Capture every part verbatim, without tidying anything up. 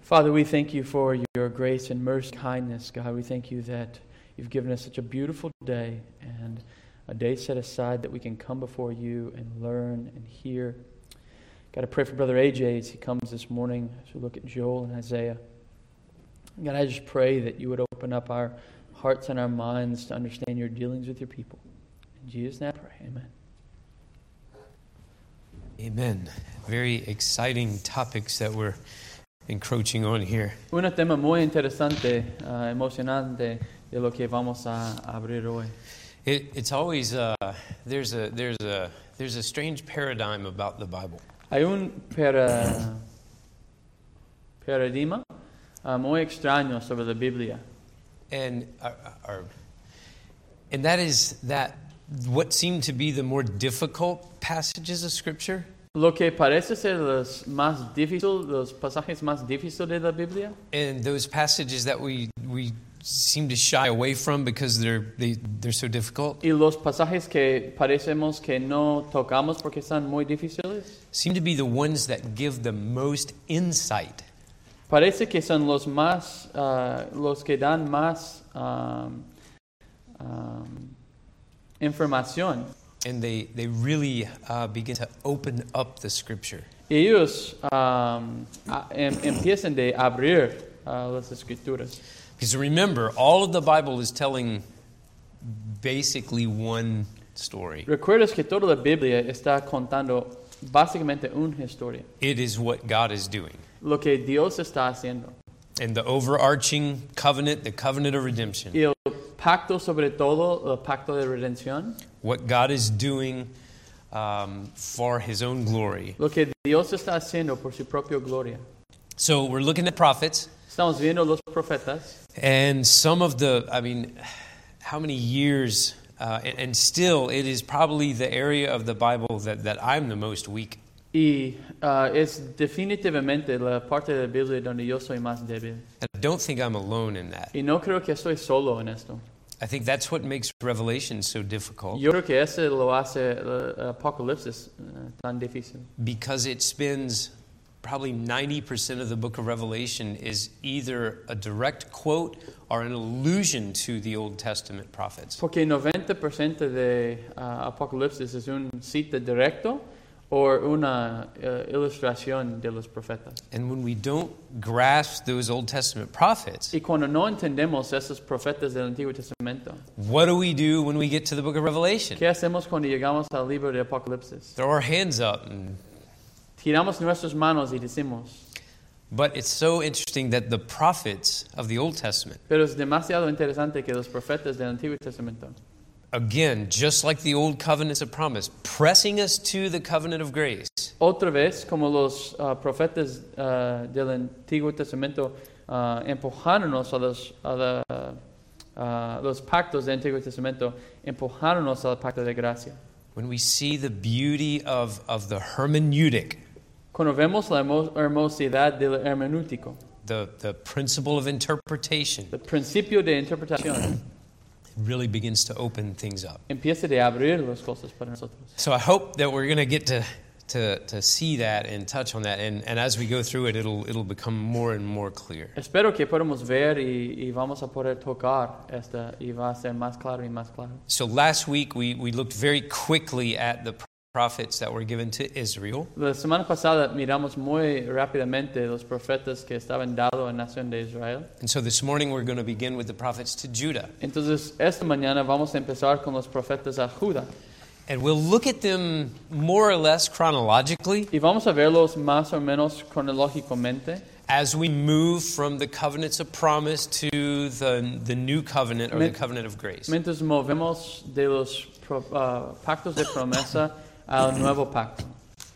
Father, we thank you for your grace and mercy, kindness, God. We thank you that you've given us such a beautiful day and a day set aside that we can come before you and learn and hear. God, I pray for Brother A J as he comes this morning as we look at Joel and Isaiah. God, I just pray that you would open up our hearts and our minds to understand your dealings with your people. In Jesus' name I pray, amen. Amen. Very exciting topics that we're encroaching on here. Un tema muy interesante, uh, emocionante de lo que vamos a abrir hoy. It, it's always uh, there's a there's a there's a strange paradigm about the Bible. Hay un para, paradigma uh, muy extraño sobre la Biblia. And our, our, and that is that what seem to be the more difficult passages of Scripture. Lo que parece ser los más difícil, los pasajes más difíciles de la Biblia. And those passages that we we seem to shy away from because they're they, they're so difficult. Y los pasajes que parecemos que no tocamos porque son muy difíciles. Seem to be the ones that give the most insight. Parece que son los más, uh, los que dan más um, um, información. And they, they really uh, begin to open up the Scripture. Ellos um, a, em, empiezan de abrir uh, las escrituras. Because remember, all of the Bible is telling basically one story. Recuerdas que toda la Biblia está contando básicamente una historia. It is what God is doing. Lo que Dios está haciendo. And the overarching covenant, the covenant of redemption. Y el pacto sobre todo, el pacto de redención. What God is doing um, for His own glory. Lo que Dios está haciendo por su propia gloria. So we're looking at prophets. Estamos viendo los profetas. And some of the, I mean, how many years, uh, and, and still it is probably the area of the Bible that, that I'm the most weak. Y uh, es definitivamente la parte de la Biblia donde yo soy más débil. And I don't think I'm alone in that. Y no creo que estoy solo en esto. I think that's what makes Revelation so difficult. Yo creo que ese lo hace el Apocalipsis uh, tan difícil. Because it spends probably ninety percent of the book of Revelation is either a direct quote or an allusion to the Old Testament prophets. Porque noventa por ciento de uh, Apocalipsis es un cita directo o una uh, ilustración de los profetas. And when we don't grasp those Old Testament prophets, Y cuando no entendemos esos profetas del Antiguo Testamento, what do we do when we get to the book of Revelation? ¿qué hacemos cuando llegamos al libro de Apocalipsis? Throw our hands up. And, Tiramos nuestras manos y decimos. but it's so interesting that the prophets of the Old Testament, Pero es demasiado interesante que los profetas del Antiguo Testamento, again, just like the old covenants of promise, pressing us to the covenant of grace, otra vez, como los uh, profetas uh, del Antiguo Testamento uh, empujándonos a los, a la, uh, los pactos del Antiguo Testamento, empujándonos al pacto de gracia. when we see the beauty of, of the hermeneutic, Cuando vemos la hermo- hermosidad del hermenéutico, the, the principle of interpretation, el principio de interpretación, really begins to open things up. empieza de abrir las cosas para nosotros. So I hope that we're going to get to to to see that and touch on that, and, and as we go through it, it'll it'll become more and more clear. Espero que podamos ver y, y vamos a poder tocar esta y va a ser más claro y más claro. So last week we, we looked very quickly at the prophets that were given to Israel. La semana pasada miramos muy rápidamente los profetas que estaban dados en la nación de Israel. And so this morning we're going to begin with the prophets to Judah. Entonces, esta mañana vamos a empezar con los profetas a Judá. And we'll look at them more or less chronologically Y vamos a verlos más o menos cronológicamente as we move from the covenants of promise to the, the new covenant or the covenant of grace. mientras movemos de los pro- uh, pactos de promesa al nuevo pacto.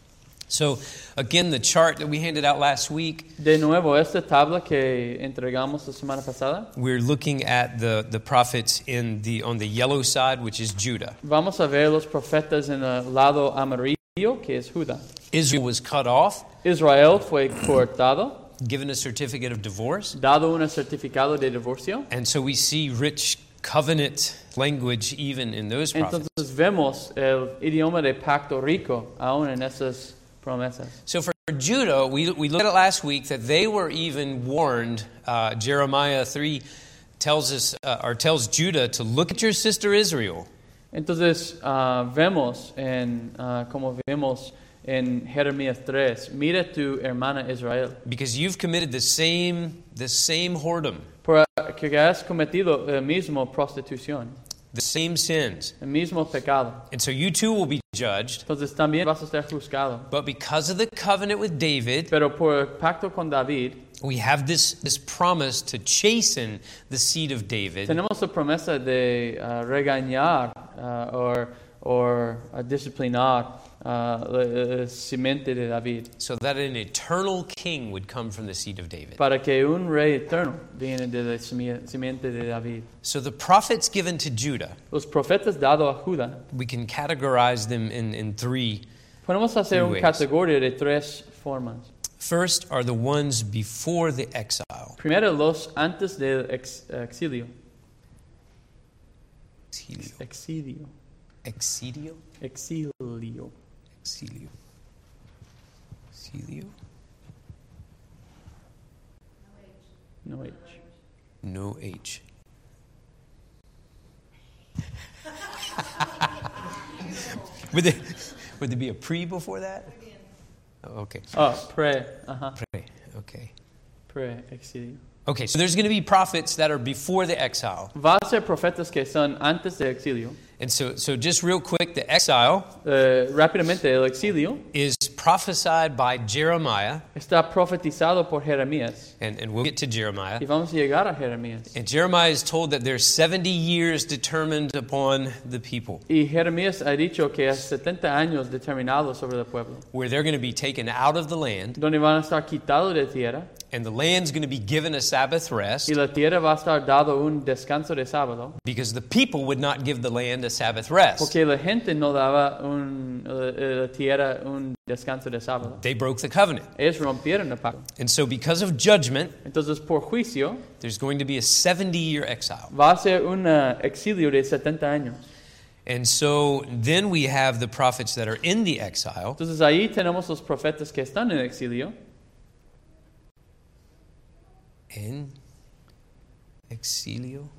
So again, the chart that we handed out last week, De nuevo, esta tabla que entregamos la semana pasada, we're looking at the, the prophets in the on the yellow side, which is Judah. vamos a ver los profetas en el lado amarillo, que es Judá. Israel was cut off, Israel fue cortado, given a certificate of divorce, dado un certificado de divorcio. and so we see rich covenant language even in those prophets. Entonces vemos el idioma de pacto rico aún en esas promesas. So for Judah, we, we looked at it last week that they were even warned. Uh, Jeremiah three tells us, uh, or tells Judah to look at your sister Israel. Entonces uh, vemos, en, uh, como vemos en Jeremías tres, mira tu hermana Israel. Because you've committed the same, the same whoredom. Porque has cometido el mismo prostitución. The same sins. El mismo pecado. And so you too will be judged. Entonces también vas a ser juzgado. But because of the covenant with David, pero por el pacto con David, we have this, this promise to chasten the seed of David. Tenemos la promesa de uh, regañar uh, or or uh, disciplinar uh, la simiente de David. So that an eternal king would come from the seed of David. Para que un rey eterno viene de la simiente de David. So the prophets given to Judah, los profetas dados a Judá, we can categorize them in, in three podemos hacer una categoría de tres formas. First are the ones before the exile. Primero, los antes del ex, exilio. Exilio. Exilio. Exilio. Exilio. Exilio. Exilio. No H. No H. would, there, would there be a pre before that? Oh, okay. Oh, pre. Uh-huh. Pre. Okay. Pre exilio. Okay, so there's going to be prophets that are before the exile. Va a ser profetas que son antes del exilio. And so, so just real quick, the exile uh, rápidamente el exilio is prophesied by Jeremiah. Está profetizado por Jeremías. And, and we'll get to Jeremiah. Y vamos a llegar a Jeremías. And Jeremiah is told that there's seventy years determined upon the people. Y Jeremías ha dicho que hay setenta años determinados sobre el pueblo. Where they're going to be taken out of the land. Donde van a estar quitados de tierra. And the land's going to be given a Sabbath rest. Y la tierra va a estar dado un descanso de sábado. Because the people would not give the land a Sabbath rest. Porque la gente no daba un, la, la tierra un descanso de sábado. They broke the covenant. Ellos rompieron el pacto. And so because of judgment, entonces por juicio, there's going to be a seventy-year exile. Va a ser un uh, exilio de setenta años. And so then we have the prophets that are in the exile. Entonces ahí tenemos los profetas que están en exilio. En exilio.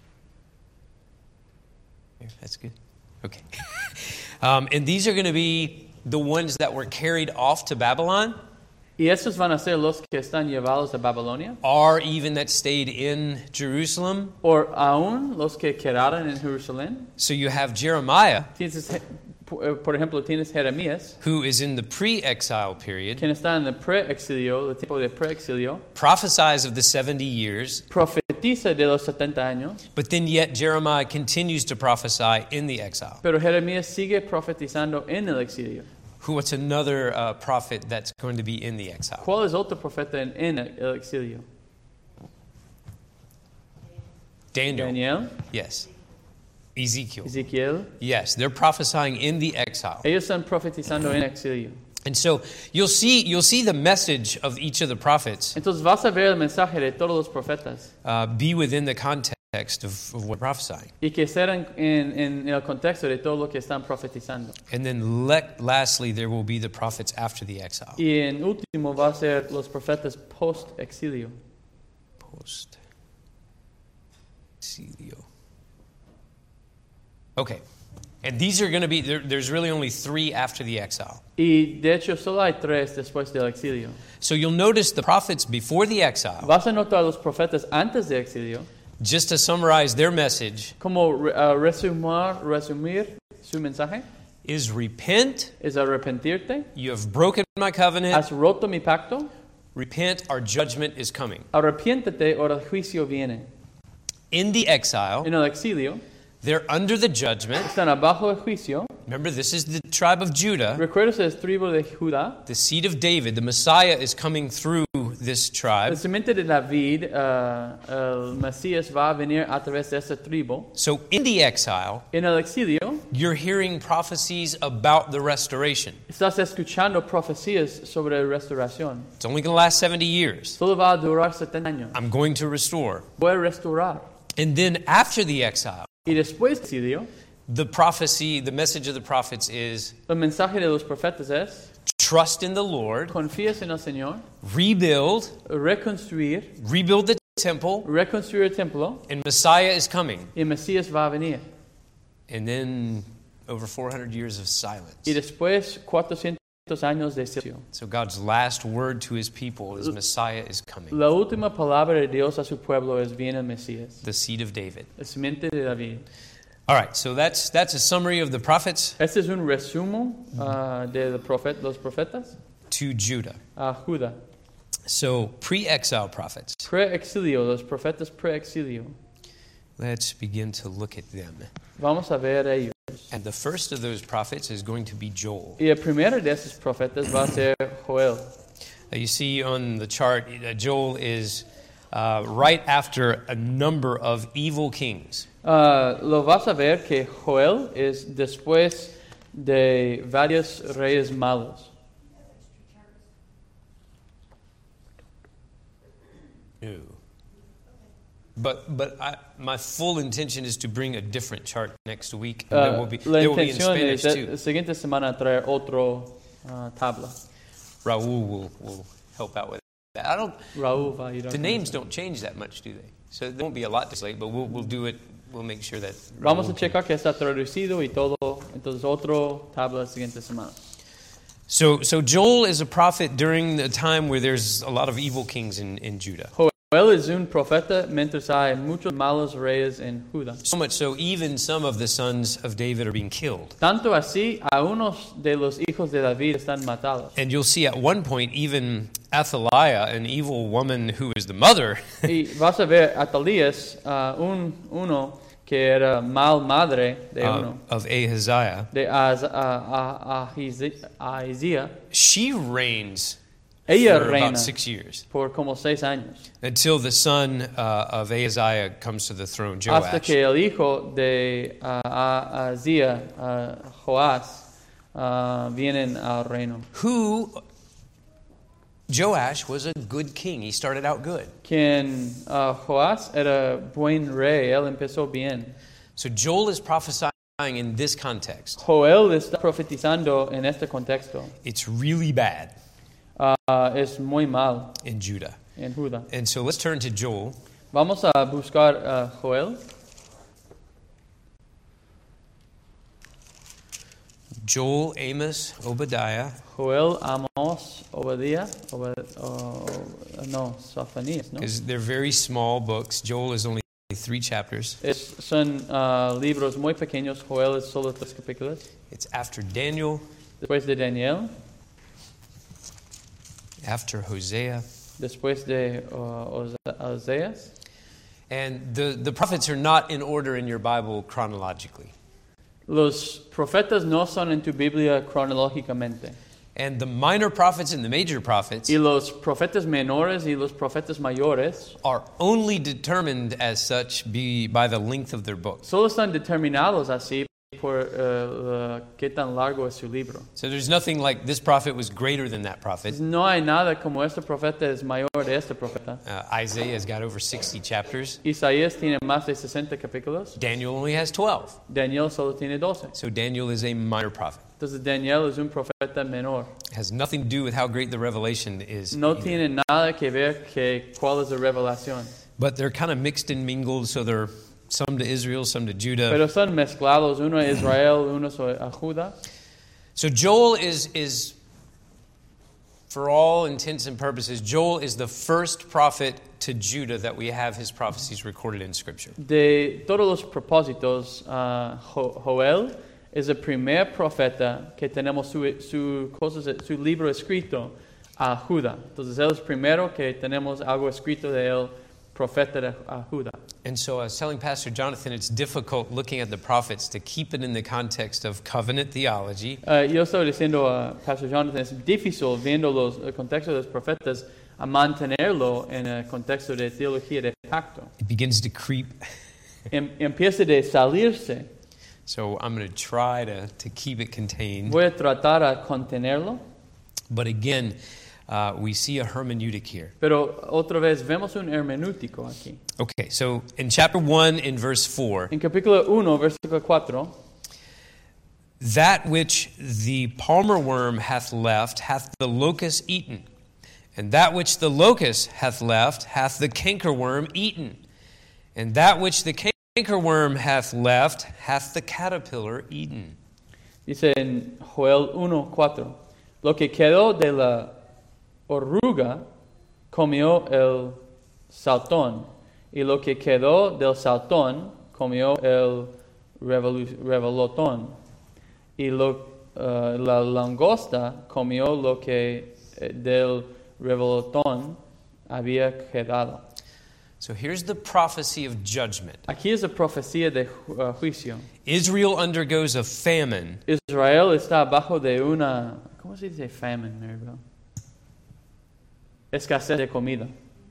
Here, that's good. Okay. um, and these are going to be the ones that were carried off to Babylon. Y estos van a ser los que están llevados a Babilonia. Or even that stayed in Jerusalem. Or aún los que quedaron en Jerusalén. So you have Jeremiah. Tienes, por ejemplo, tienes Jeremías, who is in the pre-exile period, quien está en el pre-exilio, el tiempo de pre-exilio, prophesies of the seventy years, profetiza de los setenta años, but then yet Jeremiah continues to prophesy in the exile. Pero Jeremías sigue profetizando en el exilio. Who? What's another uh, prophet that's going to be in the exile? ¿Cuál es otro profeta en, en el exilio? Daniel. Daniel. Yes. Ezekiel. Ezekiel. Yes, they're prophesying in the exile. Ellos están profetizando en exilio. And so you'll see you'll see the message of each of the prophets. Entonces vas a ver el mensaje de todos los profetas. Uh, be within the context of, of what they're prophesying. Y que serán en, en el contexto de todo lo que están profetizando. And then let, lastly, there will be the prophets after the exile. Y en último va a ser los profetas post exilio. Post exilio. Okay. And these are going to be, there, there's really only three after the exile. Y de hecho solo hay tres después del exilio. So you'll notice the prophets before the exile. Vas a notar los profetas antes del exilio. Just to summarize their message. Como uh, resumir, resumir su mensaje. Is repent. Es arrepentirte. You have broken my covenant. Has roto mi pacto. Repent, our judgment is coming. Arrepiéntete o el juicio viene. In the exile. En el exilio. They're under the judgment. Están abajo del juicio. Remember, this is the tribe of Judah. Recuerda, es tribu de Judá. The seed of David. The Messiah is coming through this tribe. La simiente de David, uh, el Mesías va a venir a través de esa tribu. So in the exile, en el exilio, you're hearing prophecies about the restoration. Estás escuchando profecías sobre restauración. It's only going to last seventy years. Solo va a durar setenta años. I'm going to restore. Voy a restaurar. And then after the exile, y después del exilio, the prophecy, the message of the prophets is, el mensaje de los profetas es, trust in the Lord, confíes en el Señor, rebuild, reconstruir, rebuild the temple, reconstruir el templo, and Messiah is coming. y Mesías va a venir. And then over four hundred years of Y silence. después cuatrocientos años de silencio. So God's last word to his people is Messiah is coming. La última palabra de Dios a su pueblo es viene el Mesías, The seed of David. el simiente de David. All right, so that's that's a summary of the prophets Este es un resumen uh, de profet, los profetas to Judah. a Judá. So pre-exile prophets. Pre-exilio, los profetas pre-exilio. Let's begin to look at them. Vamos a ver ellos. And the first of those prophets is going to be Joel. Y el primero de esos profetas va a ser Joel. Uh, you see on the chart, uh, Joel is uh, right after a number of evil kings. Uh, lo vas a ver que Joel es después de varios reyes malos. No. But but I, my full intention is to bring a different chart next week. And Uh, that will be, la that will be in intención Spanish es too. la siguiente semana traer otro uh, tabla. Raul will, will help out with that. I don't. Raúl va a ir a The names don't change that much, do they? So there won't be a lot to say, but we'll we'll do it. We'll make sure that. Vamos a Raul can- checar que está traducido y todo. Entonces otro tabla la siguiente semana. So so Joel is a prophet during the time where there's a lot of evil kings in, in Judah. Joel es un profeta mientras hay muchos malos reyes en Judá. So much so, even some of the sons of David are being killed. Tanto así, a unos de los hijos de David están matados. And you'll see at one point, even Athaliah, an evil woman who is the mother, Y vas a ver Atalías, uh, un, uno que era mal madre de uh, uno, of Ahaziah, de Az- a- a- Ahizi- Ahizía. she reigns Ella for reina about six years por como seis años. until the son uh, of Ahaziah comes to the throne, Hasta Joash. que el hijo de uh, Ahazía, uh, Joás, uh, vienen al reino. Who, Joash was a good king. He started out good. Quien uh, Joás era buen rey, él empezó bien. So Joel is prophesying in this context. Joel está profetizando en este contexto. It's really bad Uh, es muy mal in Judah. en Judá. And so let's turn to Joel. Vamos a buscar a Joel. Joel, Amos, Obadiah, Joel, Amos, Obadiah, Obad, oh, no, Sofonías, ¿no? because they're very small books. Joel is only three chapters. Es, son uh, libros muy pequeños. Joel es solo tres capítulos. It's after Daniel, Después de Daniel, after Hosea. después de uh, Oseas. And the, the prophets are not in order in your Bible chronologically. Los profetas no son en tu Biblia cronológicamente. And the minor prophets and the major prophets Y los profetas menores y los profetas mayores are only determined as such be by the length of their books. solo están determinados así por uh, qué tan largo es su libro. So there's nothing like this prophet was greater than that prophet. No hay nada como este profeta es mayor de este profeta. Uh, Isaiah has got over sixty chapters. Isaías tiene más de sesenta capítulos. Daniel only has twelve. Daniel solo tiene doce. So Daniel is a minor prophet. Entonces Daniel es un profeta menor. It has nothing to do with how great the revelation is. No either. tiene nada que ver que cuál es la revelación. But they're kind of mixed and mingled, so they're some to Israel, some to Judah. Pero son mezclados, uno a Israel, uno a Judá. So Joel is, is, for all intents and purposes, Joel is the first prophet to Judah that we have his prophecies recorded in Scripture. De todos los propósitos, uh, Jo- Joel es el primer profeta que tenemos su, su, cosas, su libro escrito a Judá. Entonces él es primero que tenemos algo escrito de él, profeta de, a Judá. And so I was telling Pastor Jonathan, it's difficult looking at the prophets to keep it in the context of covenant theology. Uh, yo estaba diciendo a Pastor Jonathan, es difícil viendo los, el contexto de los profetas a mantenerlo en el contexto de teología de pacto. It begins to creep. Em, empieza de salirse. So I'm going to try to, to keep it contained. Voy a tratar a contenerlo. But again, uh, we see a hermeneutic here. Pero otra vez vemos un hermenéutico aquí. Okay, so in chapter one, in verse four, En capítulo uno, versículo cuatro, That which the palmer worm hath left hath the locust eaten, and that which the locust hath left hath the cankerworm eaten, and that which the cankerworm hath left hath the caterpillar eaten. Dice en Joel uno cuatro, lo que quedó de la oruga comió el saltón, y lo que quedó del saltón comió el revolu- revolotón, y lo, uh, la langosta comió lo que eh, del revolotón había quedado. So here's the prophecy of judgment. Aquí es la profecía de ju- uh, juicio. Israel undergoes a famine. Israel está abajo de una, ¿cómo se dice famine, Maribel? Escasez de comida,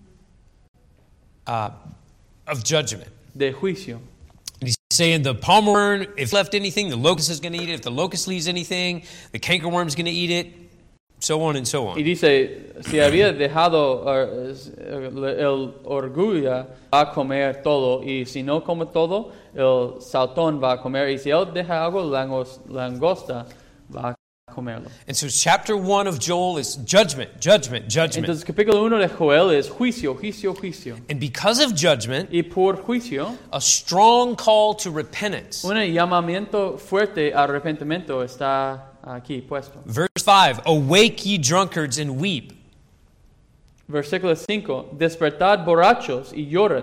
Uh, of judgment. de juicio. And he's saying the palmer worm, if left anything, the locust is going to eat it. If the locust leaves anything, the cankerworm is going to eat it, so on and so Y on. dice, si había dejado uh, el orgullo, va a comer todo, y si no come todo, el saltón va a comer, y si él deja algo, la langos- langosta va a comerlo. And so chapter one of Joel is judgment, judgment, judgment. Entonces, capítulo uno de Joel es juicio, juicio, juicio. And because of judgment, Y por juicio, a strong call to repentance. un llamamiento fuerte al arrepentimiento está aquí puesto. Verse five, awake ye drunkards and weep. Versículo cinco, despertad borrachos y llorad.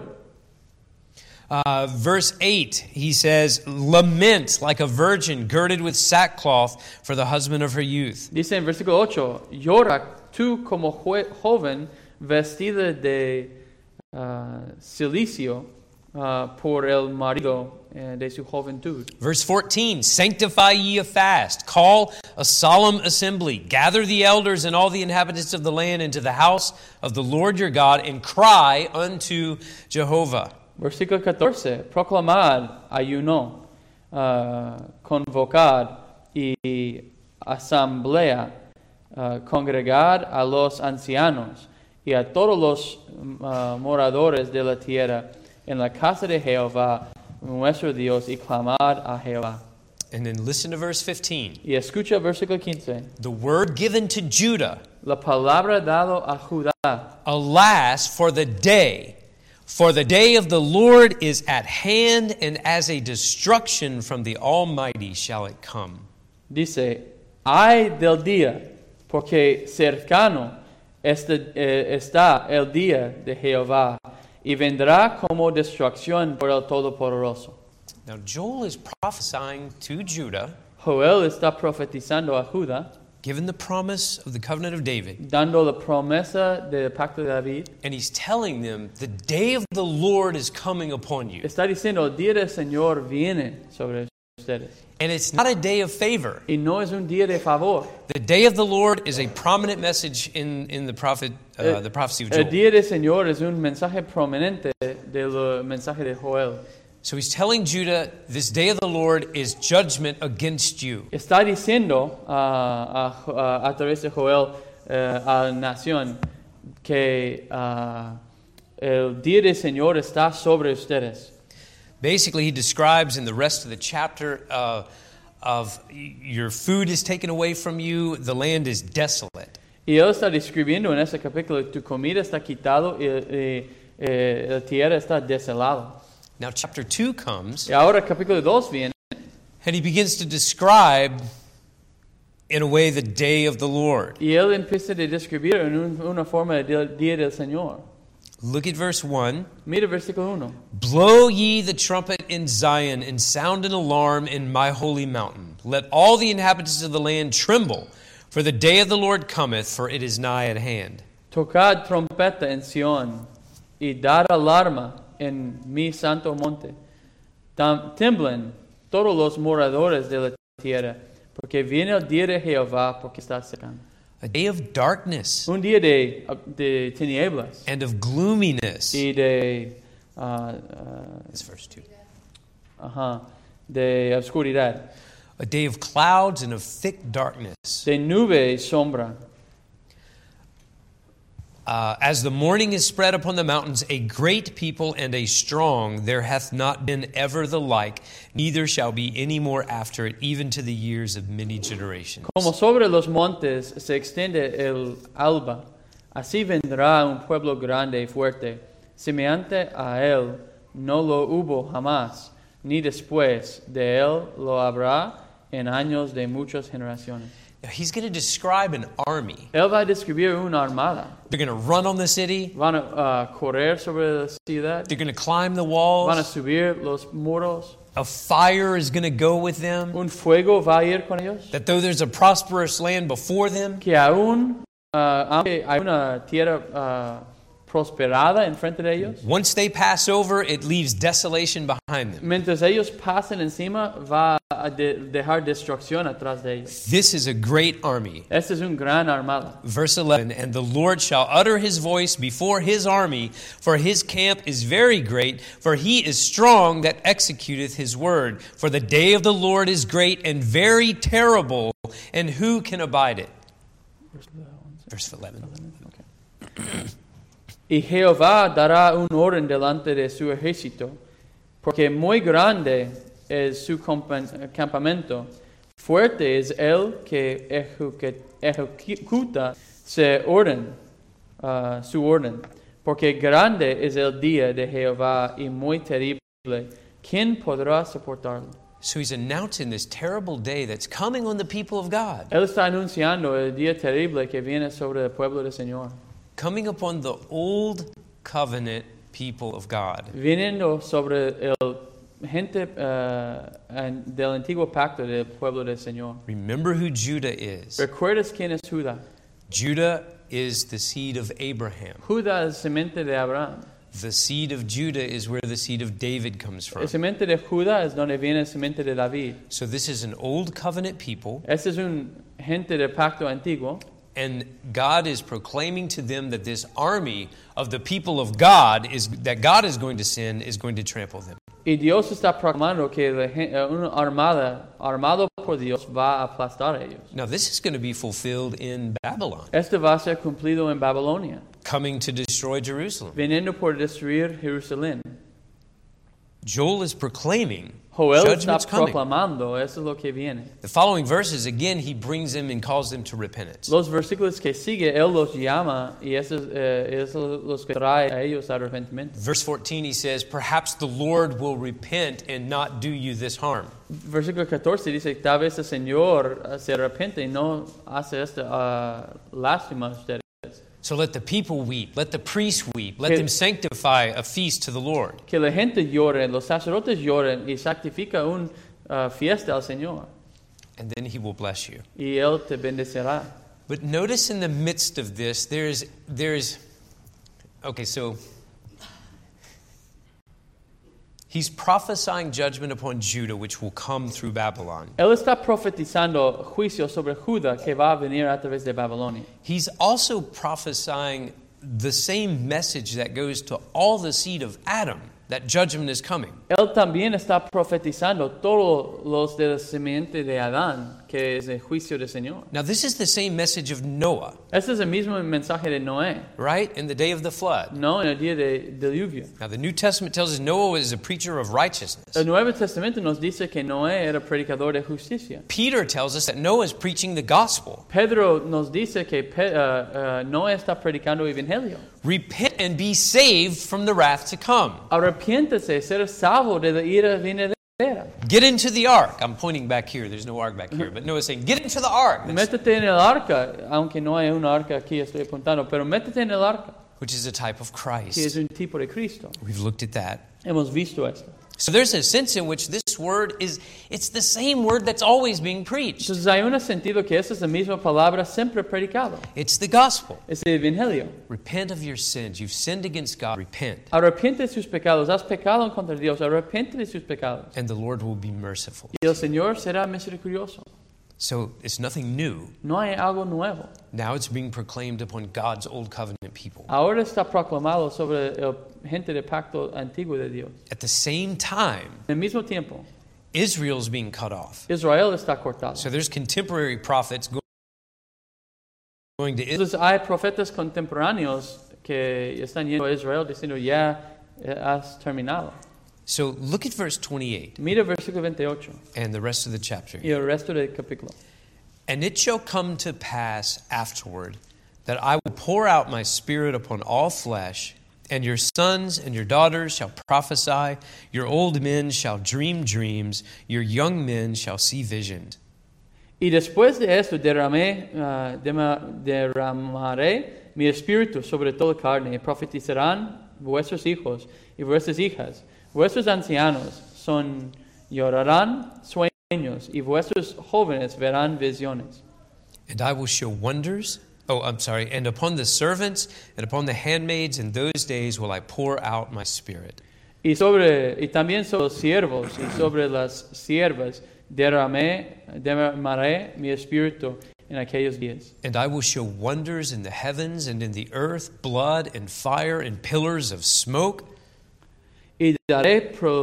Uh, verse eight, he says, lament like a virgin girded with sackcloth for the husband of her youth. Dice en versículo ocho, llora tú como jue- joven vestida de uh, silicio uh, por el marido eh, de su juventud. Verse fourteen, sanctify ye a fast, call a solemn assembly, gather the elders and all the inhabitants of the land into the house of the Lord your God, and cry unto Jehovah. Versículo catorce, proclamad ayuno, uh, convocad y asamblea, uh, congregad a los ancianos y a todos los uh, moradores de la tierra en la casa de Jehová, nuestro Dios, y clamad a Jehová. And then listen to verse fifteen. Y escucha versículo quince, The word given to Judah, la palabra dado a Judá. alas, for the day, for the day of the Lord is at hand, and as a destruction from the Almighty shall it come. Dice, ay del día, porque cercano este, eh, está el día de Jehová, y vendrá como destrucción por el Todopoderoso. Now Joel is prophesying to Judah, Joel está profetizando a Judá, given the promise of the covenant of David, dando la promesa del pacto de David. and he's telling them the day of the Lord is coming upon you. Está diciendo, el día del Señor viene sobre ustedes. And it's not a day of favor. Y no es un día de favor. The day of the Lord is a prominent message in, in the prophet, uh, the prophecy of El Joel. día del Señor es un mensaje prominente del mensaje de Joel. So he's telling Judah, this day of the Lord is judgment against you. Está diciendo uh, a, a, a través de Joel uh, a la nación que uh, el día del Señor está sobre ustedes. Basically, he describes in the rest of the chapter uh, of your food is taken away from you, the land is desolate. Y él está describiendo en ese capítulo, tu comida está quitado y, y, y la tierra está desolada. Now chapter two comes, Y ahora capítulo dos viene and he begins to describe in a way the day of the Lord. y él empieza a describir en un, una forma del día del Señor. Look at verse one. Mira versículo uno. Blow ye the trumpet in Zion, and sound an alarm in my holy mountain. Let all the inhabitants of the land tremble, for the day of the Lord cometh, for it is nigh at hand. Tocad trompeta en Sión y dar alarma en mi santo monte. Tam- Tiemblen todos los moradores de la tierra, porque viene el día de Jehová, porque está cercano. A day of darkness Un día de, de tinieblas and of gloominess. y de, uh, uh, That's verse two. ajá, de oscuridad, A day of clouds and of thick darkness. de nube y sombra. Uh, as the morning is spread upon the mountains, a great people and a strong, there hath not been ever the like, neither shall be any more after it, even to the years of many generations. Como sobre los montes se extiende el alba, así vendrá un pueblo grande y fuerte, semejante a él no lo hubo jamás, ni después de él lo habrá en años de muchas generaciones. He's going to describe an army. Él va a describir una armada. They're going to run on the city. Van a uh, correr sobre la ciudad. They're going to climb the Van a walls. subir los muros. A fire is going to go with them. Un fuego va a ir con ellos. That though there's a prosperous land before them, Que aún uh, aunque hay una tierra uh, prosperada enfrente de ellos, once they pass over, it leaves desolation behind them. mientras ellos pasen encima, va a de- dejar destrucción atrás de ellos. This is a great army. Este es un gran armada. Verse eleven, and the Lord shall utter his voice before his army, for his camp is very great, for he is strong that executeth his word. For the day of the Lord is great and very terrible, and who can abide it? Verse eleven. Y Jehová dará un orden delante de su ejército, porque muy grande es su compa- campamento. Fuerte es el que ejecu- ejecuta su orden, uh, su orden. Porque grande es el día de Jehová y muy terrible. ¿Quién podrá soportarlo? So he's announcing this terrible day that's coming on the people of God, Él está anunciando el día terrible que viene sobre el pueblo del Señor. coming upon the old covenant people of God. Viniendo sobre el gente uh, an- del antiguo pacto del pueblo del Señor. Remember who Judah is. ¿Recuerdas quién es Judá? Judah is the seed of Abraham. Judá es semente de Abraham. The seed of Judah is where the seed of David comes from. El semente de Judá es donde viene el semente de David. So this is an old covenant people, Este es un gente del pacto antiguo. and God is proclaiming to them that this army of the people of God is that God is going to send is going to trample them. Y Dios está proclamando que la gen- eh, una armada, armado por Dios, va a aplastar a ellos. Now this is going to be fulfilled in Babylon, Este va a ser cumplido en Babilonia, coming to destroy Jerusalem. viniendo por destruir Jerusalén. Joel is proclaiming Joel está judgment's coming. proclamando, eso es lo que viene. The following verses, again, he brings them and calls them to repentance. Los versículos que sigue, Él los llama y esos eh, es los que trae a ellos arrepentimiento. Verse fourteen, he says, perhaps the Lord will repent and not do you this harm. Versículo catorce dice, tal vez el Señor se arrepiente y no hace esta uh, lástima a ustedes. So let the people weep, let the priests weep, let Que- them sanctify a feast to the Lord. Que la gente llore, los sacerdotes lloren y sacrifica una uh, fiesta al Señor And then he will bless you. y Él te bendecirá. But notice in the midst of this, there's, there's, okay, so he's prophesying judgment upon Judah, which will come through Babylon. Él está profetizando juicio sobre Judá que va a venir a través de Babilonia. He's also prophesying the same message that goes to all the seed of Adam, that judgment is coming. Él también está profetizando todos los de la simiente de Adán, que es el juicio del Señor. Now, this is the same message of Noah, Este es el mismo mensaje de Noé, right? In the day of the flood. no en el día de diluvio. Now, the New Testament tells us Noah was a preacher of righteousness. El Nuevo Testamento nos dice que Noé era predicador de justicia. Peter tells us that Noah is preaching the gospel. Pedro nos dice que Pe- uh, uh, Noé está predicando el evangelio. Repent and be saved from the wrath to come. Arrepiéntese, ser salvo de la ira venidera. Get into the ark. I'm pointing back here. There's no ark back here. But Noah's saying, get into the ark. That's- Métete en el arca, aunque no hay una arca aquí, estoy apuntando, pero métete en el arca, which is a type of que es Christ. un tipo de Cristo. We've looked at that. Hemos visto esto. So there's a sense in which this word is, it's the same word that's always being preached. Entonces hay un sentido que esa es la misma palabra siempre predicado. It's the gospel. Es el evangelio. Repent of your sins. You've sinned against God. Repent. Arrepiente de sus pecados. Has pecado contra Dios. Arrepiente de sus pecados. And the Lord will be merciful. Y el Señor será misericordioso. So it's nothing new. No hay algo nuevo. Now it's being proclaimed upon God's old covenant people. Ahora está proclamado sobre el gente de pacto antiguo de Dios. At the same time, En el mismo tiempo, Israel's being cut off. Israel está cortado. So there's contemporary prophets going going to Israel. Entonces hay profetas contemporáneos que están yendo a Israel diciendo ya has terminado. So look at verse twenty-eight Mira versículo veintiocho and the rest of the chapter. y el resto del capítulo. And it shall come to pass afterward that I will pour out my spirit upon all flesh, and your sons and your daughters shall prophesy, your old men shall dream dreams, your young men shall see visions. Y después de esto derramé, uh, dema- derramaré mi espíritu sobre toda carne, y profetizarán vuestros hijos y vuestras hijas. Vuestros ancianos son, llorarán sueños, y vuestros jóvenes verán visiones. And I will show wonders, oh, I'm sorry, and upon the servants and upon the handmaids in those days will I pour out my spirit. Y, sobre, y también sobre los siervos y sobre las siervas derramé, derramaré mi espíritu en aquellos días. And I will show wonders in the heavens and in the earth, blood and fire and pillars of smoke. Y daré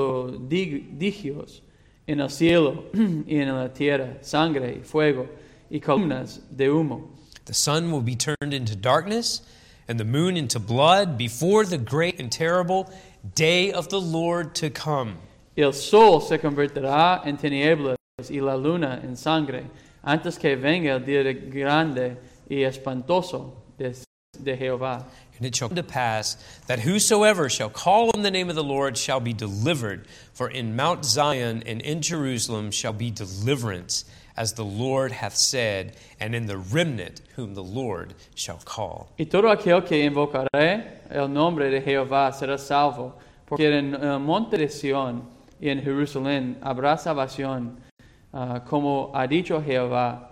prodigios en el cielo y en la tierra, sangre y fuego y columnas de humo. The sun will be turned into darkness and the moon into blood before the great and terrible day of the Lord to come. El sol se convertirá en tinieblas y la luna en sangre antes que venga el día grande y espantoso de, de Jehová. And it shall come to pass that whosoever shall call on the name of the Lord shall be delivered. For in Mount Zion and in Jerusalem shall be deliverance, as the Lord hath said, and in the remnant whom the Lord shall call. Y todo aquel que invocaré el nombre de Jehová será salvo, porque en el monte de Sión y en Jerusalén habrá salvación, uh, como ha dicho Jehová,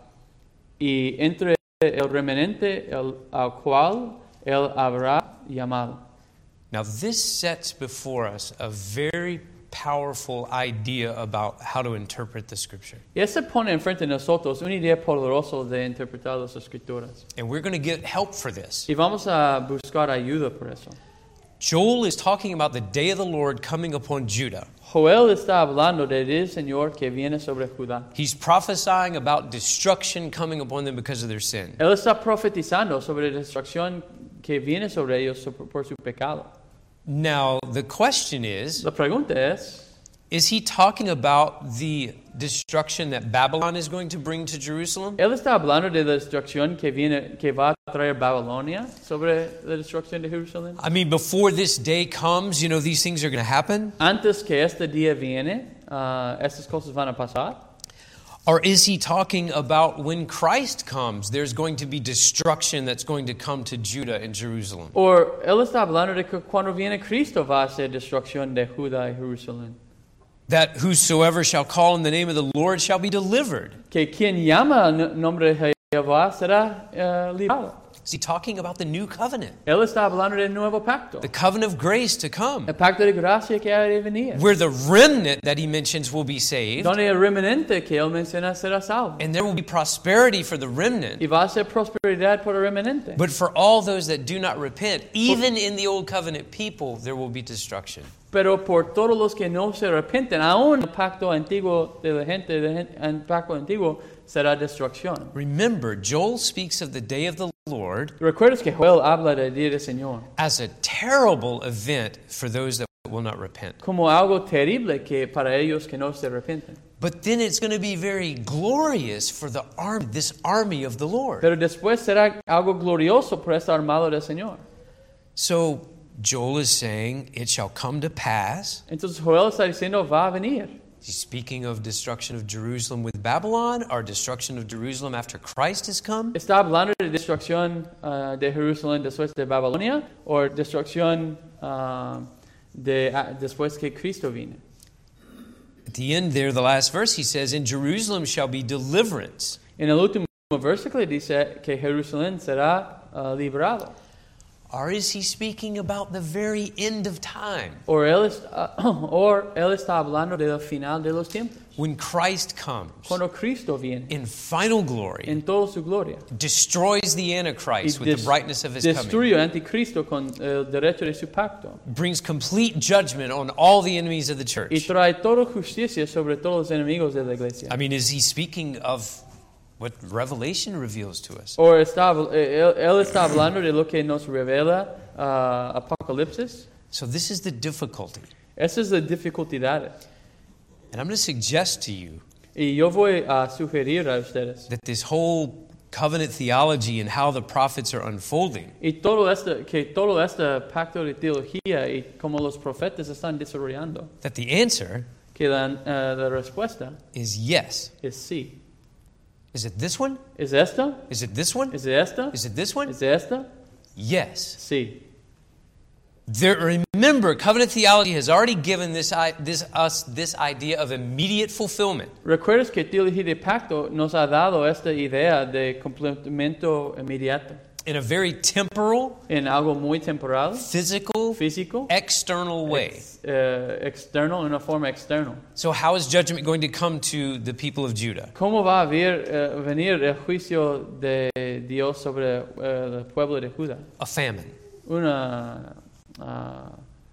y entre el remanente el, al cual él habrá llamado. Now this sets before us a very powerful idea about how to interpret the Scripture. Y eso pone enfrente de nosotros una idea poderosa de interpretar las Escrituras. And we're going to get help for this. Y vamos a buscar ayuda por eso. Joel is talking about the day of the Lord coming upon Judah. Joel está hablando del día del Señor que viene sobre Judá. He's prophesying about destruction coming upon them because of their sin. Él está profetizando sobre la destrucción que viene sobre ellos por su pecado. Now, the question is, La pregunta es, is he talking about the destruction that Babylon is going to bring to Jerusalem? él está hablando de la destrucción que viene, que va a traer Babilonia sobre la destrucción de Jerusalén. I mean, before this day comes, you know, these things are going to happen? Antes que este día viene, uh, estas cosas van a pasar. Or is he talking about when Christ comes, there's going to be destruction that's going to come to Judah and Jerusalem? O él está hablando de que cuando viene Cristo va a ser destrucción de Judá y Jerusalén. That whosoever shall call on the name of the Lord shall be delivered. Que quien llama el nombre de Jehová será uh, librado. Is he talking about the new covenant? Él está hablando del nuevo pacto. The covenant of grace to come. El pacto de gracia que ha de venir. Where the remnant that he mentions will be saved. Donde el remanente que él menciona será salvo. And there will be prosperity for the remnant. Y va a ser prosperidad por el remanente. But for all those that do not repent, even in the old covenant people, there will be destruction. Pero por todos los que no se arrepienten, aún el pacto antiguo de la gente, el pacto antiguo, será destrucción. Remember, Joel speaks of the day of the Lord Recuerdas que Joel habla del día del Señor as a terrible event for those that will not repent. como algo terrible que para ellos que no se arrepienten. But then it's going to be very glorious for the army, this army of the Lord. Pero después será algo glorioso por esta armada del Señor. So Joel is saying, it shall come to pass. Entonces Joel está diciendo, va a venir. He's speaking of destruction of Jerusalem with Babylon, or destruction of Jerusalem after Christ has come. ¿Está hablando de destrucción uh, de Jerusalén después de Babilonia o destrucción uh, de, uh, después que Cristo viene? At the end there, the last verse, he says, in Jerusalem shall be deliverance. En el último versículo dice que Jerusalén será uh, librado. Or is he speaking about the very end of time? Or él, está, or él está hablando del final de los tiempos. When Christ comes Cuando Cristo viene in final glory, en toda su gloria. destroys the Antichrist with des- the brightness of his destruye coming, al anticristo con el derecho de su pacto. brings complete judgment on all the enemies of the Y church. trae toda justicia sobre todos los enemigos de la iglesia. I mean, is he speaking of what Revelation reveals to us. O está, él, él está hablando de lo que nos revela uh, Apocalipsis. So this is the difficulty. Esa es la dificultad. And I'm going to suggest to you Y yo voy a sugerir a ustedes that this whole covenant theology and how the prophets are unfolding y todo este, que todo este pacto de teología y como los profetas están desarrollando, that the answer que la, uh, la respuesta is yes. es sí. Is it this one? ¿Es esta? Is it this one? ¿Es esta? Is it this one? ¿Es esta? Yes. Sí. There, remember, covenant theology has already given this, this, us this idea of immediate fulfillment. ¿Recuerdas que teología de pacto nos ha dado esta idea de cumplimiento inmediato? In a very temporal, En algo muy temporal, physical, físico, external way. ex, uh, externo, en una forma externa. So how is judgment going to come to the people of Judah? ¿Cómo va a vir, uh, venir el juicio de Dios sobre uh, el pueblo de Judá? A famine. Una uh,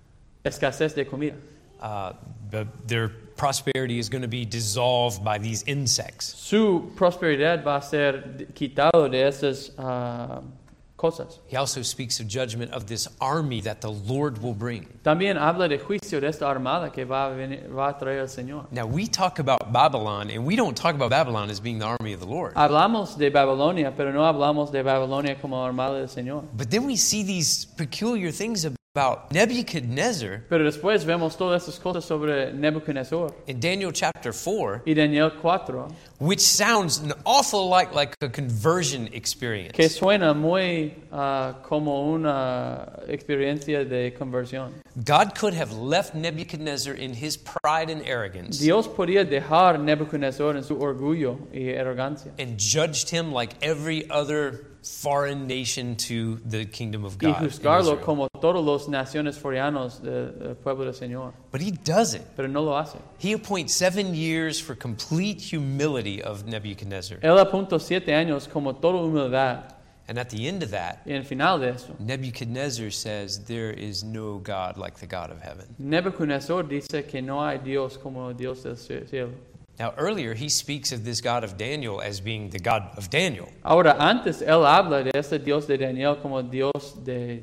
escasez de comida. Uh, the, their prosperity is going to be dissolved by these insects. Su prosperidad va a ser quitado de esas uh, cosas. He also speaks of judgment of this army that the Lord will bring. También habla de juicio de esta armada que va a, venir, va a traer el Señor. Now we talk about Babylon, and we don't talk about Babylon as being the army of the Lord. Hablamos de Babilonia, pero no hablamos de Babilonia como armada del Señor. But then we see these peculiar things about Nebuchadnezzar Pero después vemos todas esas cosas sobre Nebuchadnezzar in Daniel chapter four, y Daniel cuatro, which sounds an awful like, like a conversion experience. que suena muy uh, como una experiencia de conversión. God could have left Nebuchadnezzar in his pride and arrogance Dios podía dejar Nebuchadnezzar en su orgullo y arrogancia and judged him like every other foreign nation to the kingdom of y God. in juzgarlo Israel. como todos los naciones foreanos del, del pueblo del Señor. But he doesn't. Pero no lo hace. He appoints seven years for complete humility of Nebuchadnezzar. Él apuntó siete años como toda humildad. And at the end of that, Y en final de eso, Nebuchadnezzar says, there is no God like the God of heaven. Nebuchadnezzar dice que no hay Dios como Dios del cielo. Now, earlier, he speaks of this God of Daniel as being the God of Daniel. Ahora, antes él habla de este Dios de Daniel como Dios de...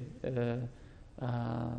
Uh, uh,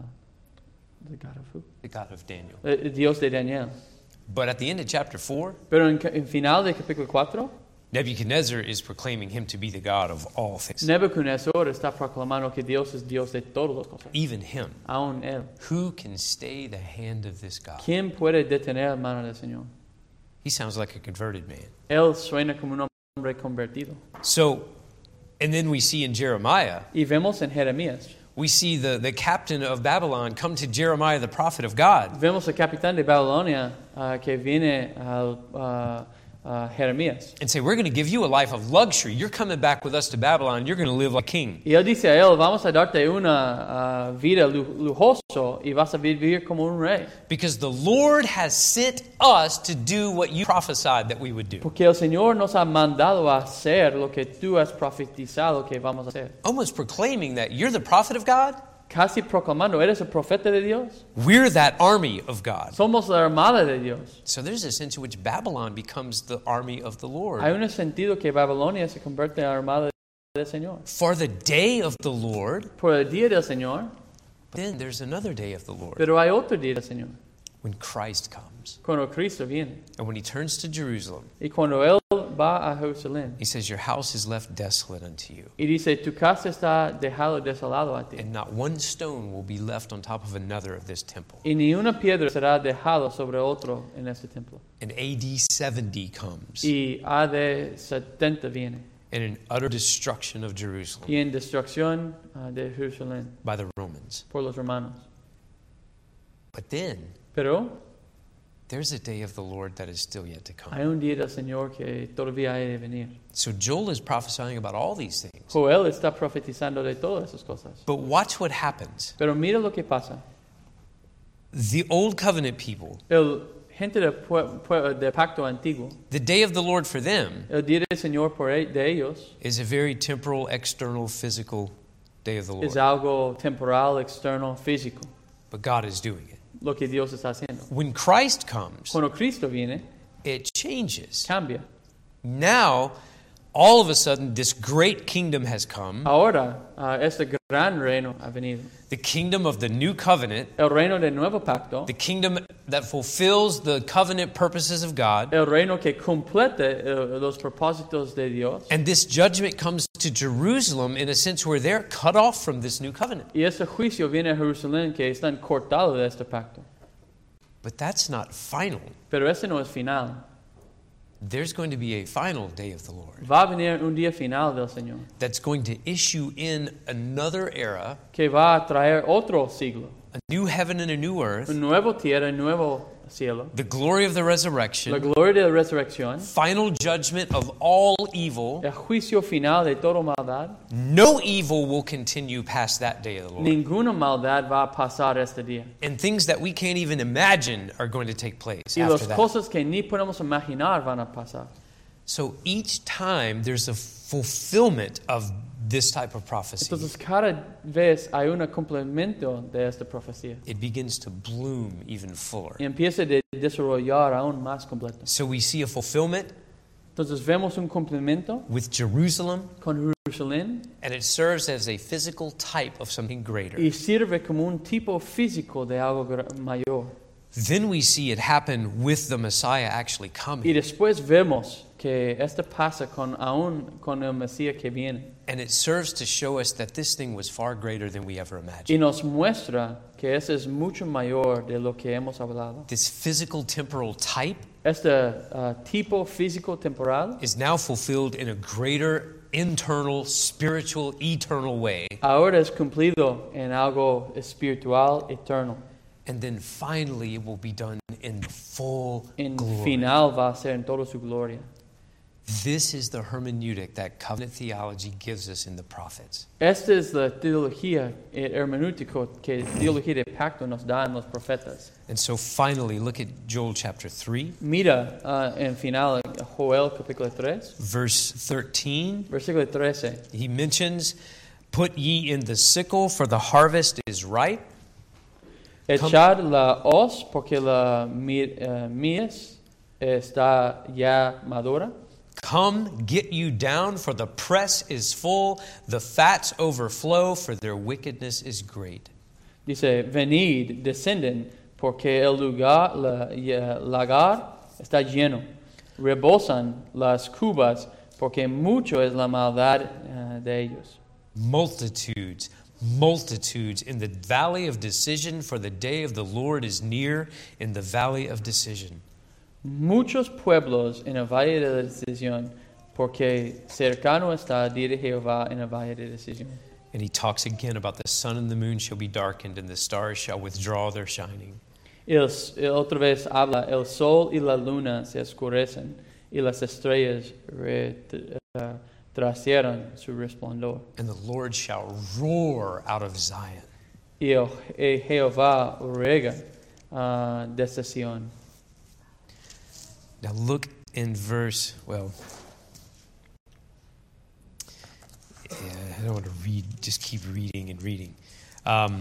the God of who? The God of Daniel. Uh, Dios de Daniel. But at the end of chapter four, Pero en, en final de capítulo cuatro, Nebuchadnezzar is proclaiming him to be the God of all things. Nebuchadnezzar está proclamando que Dios es Dios de todas las cosas. Even him. Aún él. Who can stay the hand of this God? ¿Quién puede detener la mano del Señor? He sounds like a converted man. Él suena como un hombre convertido. So, and then we see in Jeremiah, Y vemos en Jeremías, we see the, the captain of Babylon come to Jeremiah, the prophet of God, vemos el capitán de Babilonia uh, que viene al uh, uh, Jeremías. and say, we're going to give you a life of luxury. You're coming back with us to Babylon. You're going to live like a king. Y él dice a él, vamos a darte una uh, vida lujoso y vas a vivir como un rey. Because the Lord has sent us to do what you prophesied that we would do. Porque el Señor nos ha mandado a hacer lo que tú has profetizado que vamos a hacer. Almost proclaiming that you're the prophet of God. Casi proclamando, ¿eres el profeta de Dios? We're that army of God. Somos la armada de Dios. So there's a sense in which Babylon becomes the army of the Lord. Hay un sentido que Babilonia se convierte en la armada del Señor. For the day of the Lord, Por el día del Señor, then there's another day of the Lord pero hay otro día del Señor. when Christ comes. Cuando Cristo viene. And when he turns to Jerusalem, Y cuando Él va a Jerusalén. he says, your house is left desolate unto you. Y dice, tu casa está dejado desolado a ti. And not one stone will be left on top of another of this temple. Y ni una piedra será dejado sobre otro en este templo. And A D seventy comes. Y A D setenta viene. And an utter destruction of Jerusalem Y en destrucción uh, de Jerusalén by the Romans. por los romanos. But then, Pero there's a day of the Lord that is still yet to come. hay un día del Señor que todavía hay de venir. So Joel is prophesying about all these things. Joel está profetizando de todas esas cosas. But watch what happens. Pero mira lo que pasa. The old covenant people, El gente de, pue- pue- de pacto antiguo, the day of the Lord for them el día del Señor por e- de ellos is a very temporal, external, physical day of the es Lord. algo temporal, externo, físico. But God is doing it. Lo que Dios está haciendo. When Christ comes, Cuando Cristo viene, it changes. cambia. Now, all of a sudden, this great kingdom has come, Ahora, uh, este gran reino ha venido. the kingdom of the new covenant, El reino del nuevo pacto, the kingdom that fulfills the covenant purposes of God. el reino que complete uh, los propósitos de Dios. And this judgment comes to Jerusalem in a sense where they're cut off from this new covenant. Y este juicio viene a Jerusalén que están cortados de este pacto. But that's not final. Pero ese no es final. There's going to be a final day of the Lord Va a venir un día final del Señor that's going to issue in another era, que va a traer otro siglo, a new heaven and a new earth, un nuevo tierra, un nuevo cielo, the glory of the la resurrection, gloria de la resurrección, final judgment of all evil. el juicio final de toda maldad. No evil will continue past that day of the Lord. Ninguna maldad va a pasar este día. And things that we can't even imagine are going to take place Y after las that. cosas que ni podemos imaginar van a pasar. So each time there's a fulfillment of this type of prophecy. Entonces cada vez hay un complemento de esta profecía. It begins to bloom even fuller. Y empieza a desarrollar aún más completo. So we see a fulfillment Entonces vemos un complemento with Jerusalem, con Jerusalén and it serves as a physical type of something greater. y sirve como un tipo físico de algo gra- mayor. Then we see it happen with the Messiah actually Y coming. después vemos que esto pasa con aún con el Mesías que viene. And it serves to show us that this thing was far greater than we ever Y imagined. nos muestra que eso es mucho mayor de lo que hemos hablado. This physical temporal type Este uh, tipo físico temporal is now fulfilled in a greater internal, spiritual, eternal way. ahora es cumplido en algo espiritual eterno. And then finally it will be done in full En glory. final va a ser en toda su gloria. This is the hermeneutic that covenant theology gives us in the prophets. Esta es la teología eh, hermenéutico que teología de pacto nos da en los profetas. And so finally, look at Joel chapter three, Mira uh, en final Joel capítulo tres, verse thirteen. versículo trece. He mentions, "Put ye in the sickle, for the harvest is ripe." Echad la hoz porque la mi- uh, mies está ya madura. Come, get you down, for the press is full, the fats overflow, for their wickedness is great. Dice, venid, descenden, porque el lugar, la, ya- lagar está lleno. Rebosan las cubas, porque mucho es la maldad uh, de ellos. Multitudes, multitudes in the valley of decision, for the day of the Lord is near in the valley of decision. Muchos pueblos en el valle de la decisión, porque cercano está el día de Jehová en el valle de decisión. And he talks again about the sun and the moon shall be darkened, and the stars shall withdraw their shining. El, el otra vez habla, el sol y la luna se oscurecen, y las estrellas retrasieran su resplandor. And the Lord shall roar out of Zion. Y el, el Jehová rega uh, desde Sion. Now look in verse, well, yeah, I don't want to read, just keep reading and reading. Um,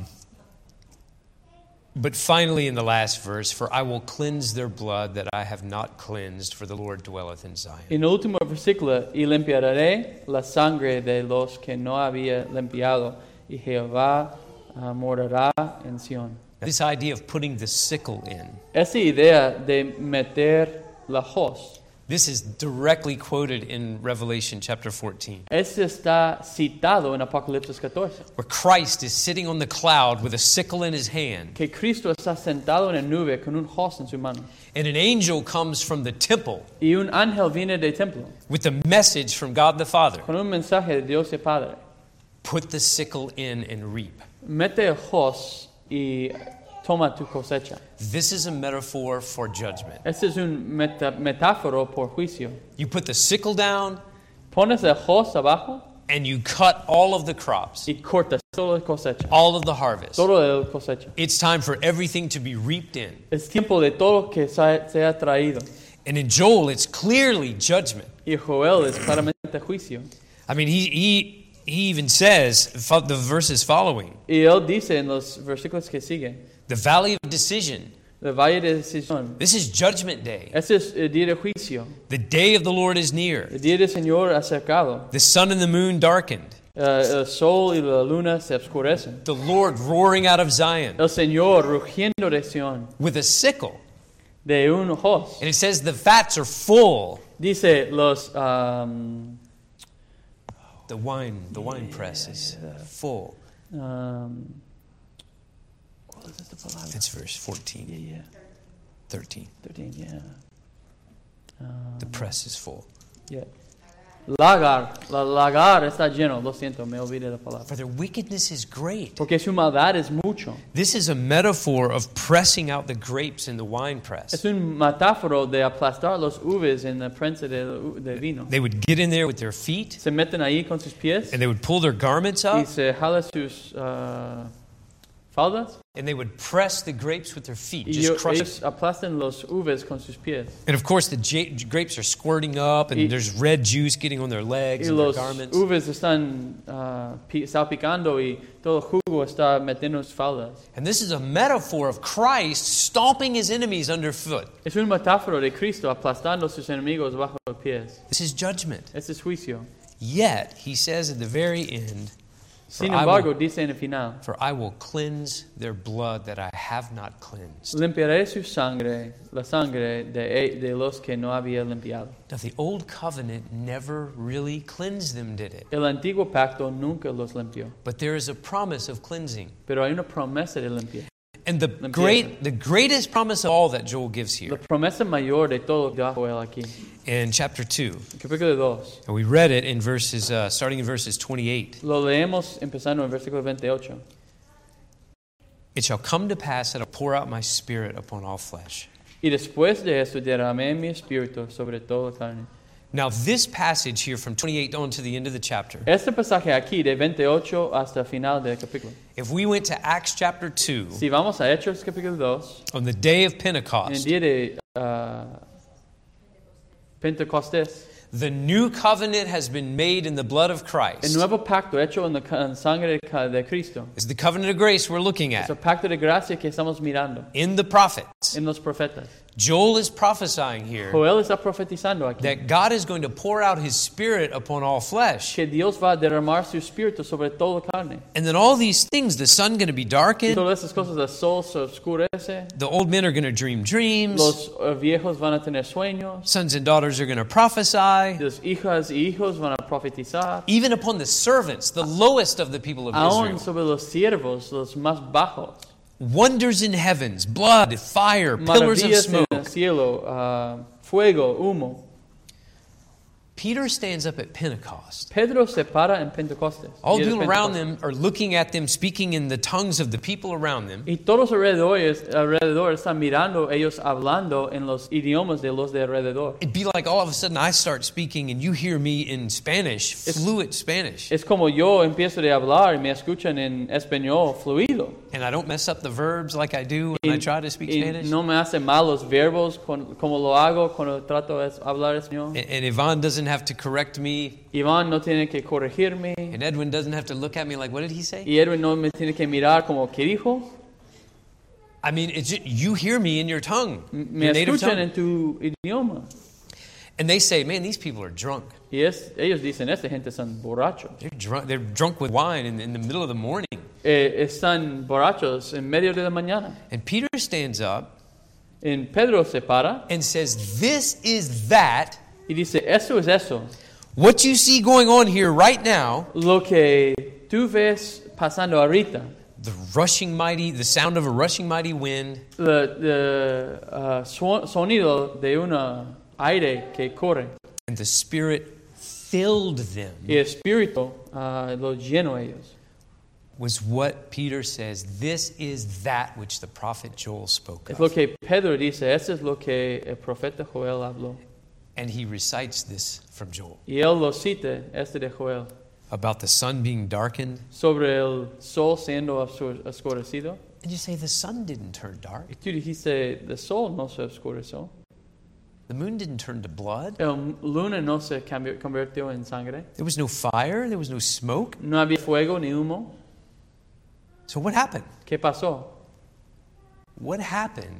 but finally in the last verse, for I will cleanse their blood that I have not cleansed, for the Lord dwelleth in Zion. En el último versículo, y limpiaré la sangre de los que no había limpiado, y Jehová uh, morará en Sion. This idea of putting the sickle in, Esa idea de meter la hoz, this is directly quoted in Revelation chapter fourteen, eso está citado en Apocalipsis catorce. where Christ is sitting on the cloud with a sickle in his hand, Que Cristo está sentado en la nube con un hoz en su mano. and an angel comes from the temple Y un ángel viene del templo with a message from God the Father. con un mensaje de Dios el Padre. Put the sickle in and reap. Mete el hoz y toma tu cosecha. This is a metaphor for judgment. Este es un meta- metáforo por juicio. You put the sickle down Pones el hoz abajo and you cut all of the crops, y cortas toda la cosecha. all of the harvest. Todo el cosecha. It's time for everything to be reaped in. Es tiempo de todo lo que se se ha traído. And in Joel, it's clearly judgment. Y Joel es claramente juicio. I mean, he, he, he even says, fo- the verses following, Y él dice en los versículos que siguen, the valley of decision, El valle de decisión. This is judgment day. Ese es el día de juicio. The day of the Lord is near. El día del Señor acercado. The sun and the moon darkened. Uh, el sol y la luna se oscurecen. The Lord roaring out of Zion El Señor rugiendo de Sion, with a sickle. de un hoz. And it says the vats are full. Dice los um, The wine, the wine press is full. um, ¿cuál es esta palabra? It's verse fourteen, Yeah, yeah. thirteen. thirteen, yeah. Um, The press is full. yeah. Lagar, la lagar está lleno. Lo siento, me olvidé la palabra. For their wickedness is great. Porque su maldad es mucho. This is a metaphor of pressing out the grapes in the wine press. Es un metáforo de aplastar los uvas en la prensa de, de vino. They would get in there with their feet Se meten ahí con sus pies and they would pull their garments y up se jala sus uh, faldas. and they would press the grapes with their feet, Y just ellos, crush ellos aplastan los uvas con sus pies. And of course, the j- grapes are squirting up, and Y- there's red juice getting on their legs Y and their los garments. uvas están uh, pi- salpicando y todo el jugo está metiendo en sus faldas. And this is a metaphor of Christ stomping his enemies underfoot. Es un metáforo de Cristo aplastando sus enemigos bajo los pies. This is judgment. Ese es juicio. Yet, he says at the very end, Sin For I embargo, will- dice en el final, For I will cleanse their blood that I have not cleansed. limpiaré su sangre, la sangre de, de los que no había limpiado. Now, the old covenant never really cleansed them, did it? El antiguo pacto nunca los limpió, But there is a promise of cleansing. pero hay una promesa de limpieza. And the great, the greatest promise of all that Joel gives La here promesa mayor de todo dijo él aquí. in chapter two. Capítulo dos. And we read it in verses, uh, starting in verses twenty-eight. Lo leemos empezando en versículo veintiocho. It shall come to pass that I pour out my spirit upon all flesh. Y después de esto derramé mi espíritu sobre toda carne. Now, this passage here from twenty-eight on to the end of the chapter, Este pasaje aquí de veintiocho hasta el final del capítulo. if we went to Acts chapter two, Si vamos a Hechos capítulo dos, on the day of en el Pentecost, día de uh, Pentecostés, the new covenant has been made in the blood of el Christ. nuevo pacto hecho en la ca- en sangre de ca- de Cristo. It's the covenant of grace we're looking Es el at pacto de gracia que estamos mirando in the prophets. en los profetas. Joel is prophesying here Joel está profetizando aquí that God is going to pour out his spirit upon all flesh. que Dios va a derramar su espíritu sobre toda carne. And then all these things, the sun going to be Y darkened, todas esas cosas, el sol se oscurece, the old men are going to dream dreams, los uh, viejos van a tener sueños, sons and daughters are going to prophesy. las hijas y hijos van a profetizar, Even upon the servants, the lowest of the people of aún Israel. sobre los siervos, los más bajos. Wonders in heavens, blood, fire, pillars of Maravillas en smoke. el cielo, uh, fuego, humo. Peter stands up at Pentecost. Pedro se para en Pentecostés. All día de people around Pentecostés. them are looking at them, speaking in the tongues of the people around them. Y todos alrededor, alrededor están mirando, ellos hablando en los idiomas de los de alrededor. It'd be like all of a sudden I start speaking and you hear me in Spanish, fluent Spanish. Es como yo empiezo de hablar y me escuchan en español fluido. And I don't mess up the verbs like I do when I try to speak Y Spanish. no me hacen mal los verbos con- como lo hago cuando trato de hablar español. And, and Yvonne doesn't have to correct me. Iván no tiene que corregirme. And Edwin doesn't have to look at me like, what did he say? Y Edwin no me tiene que mirar como, ¿qué dijo? I mean, it's just, you hear me in your tongue, Me your native escuchan tongue. en tu idioma. And they say, man, these people are drunk. Y es, ellos dicen, esta gente son borrachos. They're drunk, they're drunk with wine in, in the middle of the morning. Eh, están borrachos en medio de la mañana. And Peter stands up En Pedro se para and says, this is that. y dice, eso es eso. What you see going on here right now, Lo que tú ves pasando ahorita. the rushing mighty, the sound of a rushing mighty wind, El uh, so- sonido de un aire que corre. and the Spirit filled them, Y el Espíritu uh, lo lleno ellos. was what Peter says, this is that which the prophet Joel spoke Es lo of. que Pedro dice, eso es lo que el profeta Joel habló. And he recites this from Joel Y él lo cita, este de Joel, about the sun being darkened. sobre el sol siendo oscur- oscurecido. And you say, the sun didn't turn dark. Y tú dijiste, el sol no se oscureció. The moon didn't turn to blood. El luna no se cambi- convirtió en sangre. There was no fire. There was no smoke. No había fuego ni humo. So what happened? ¿Qué pasó? What happened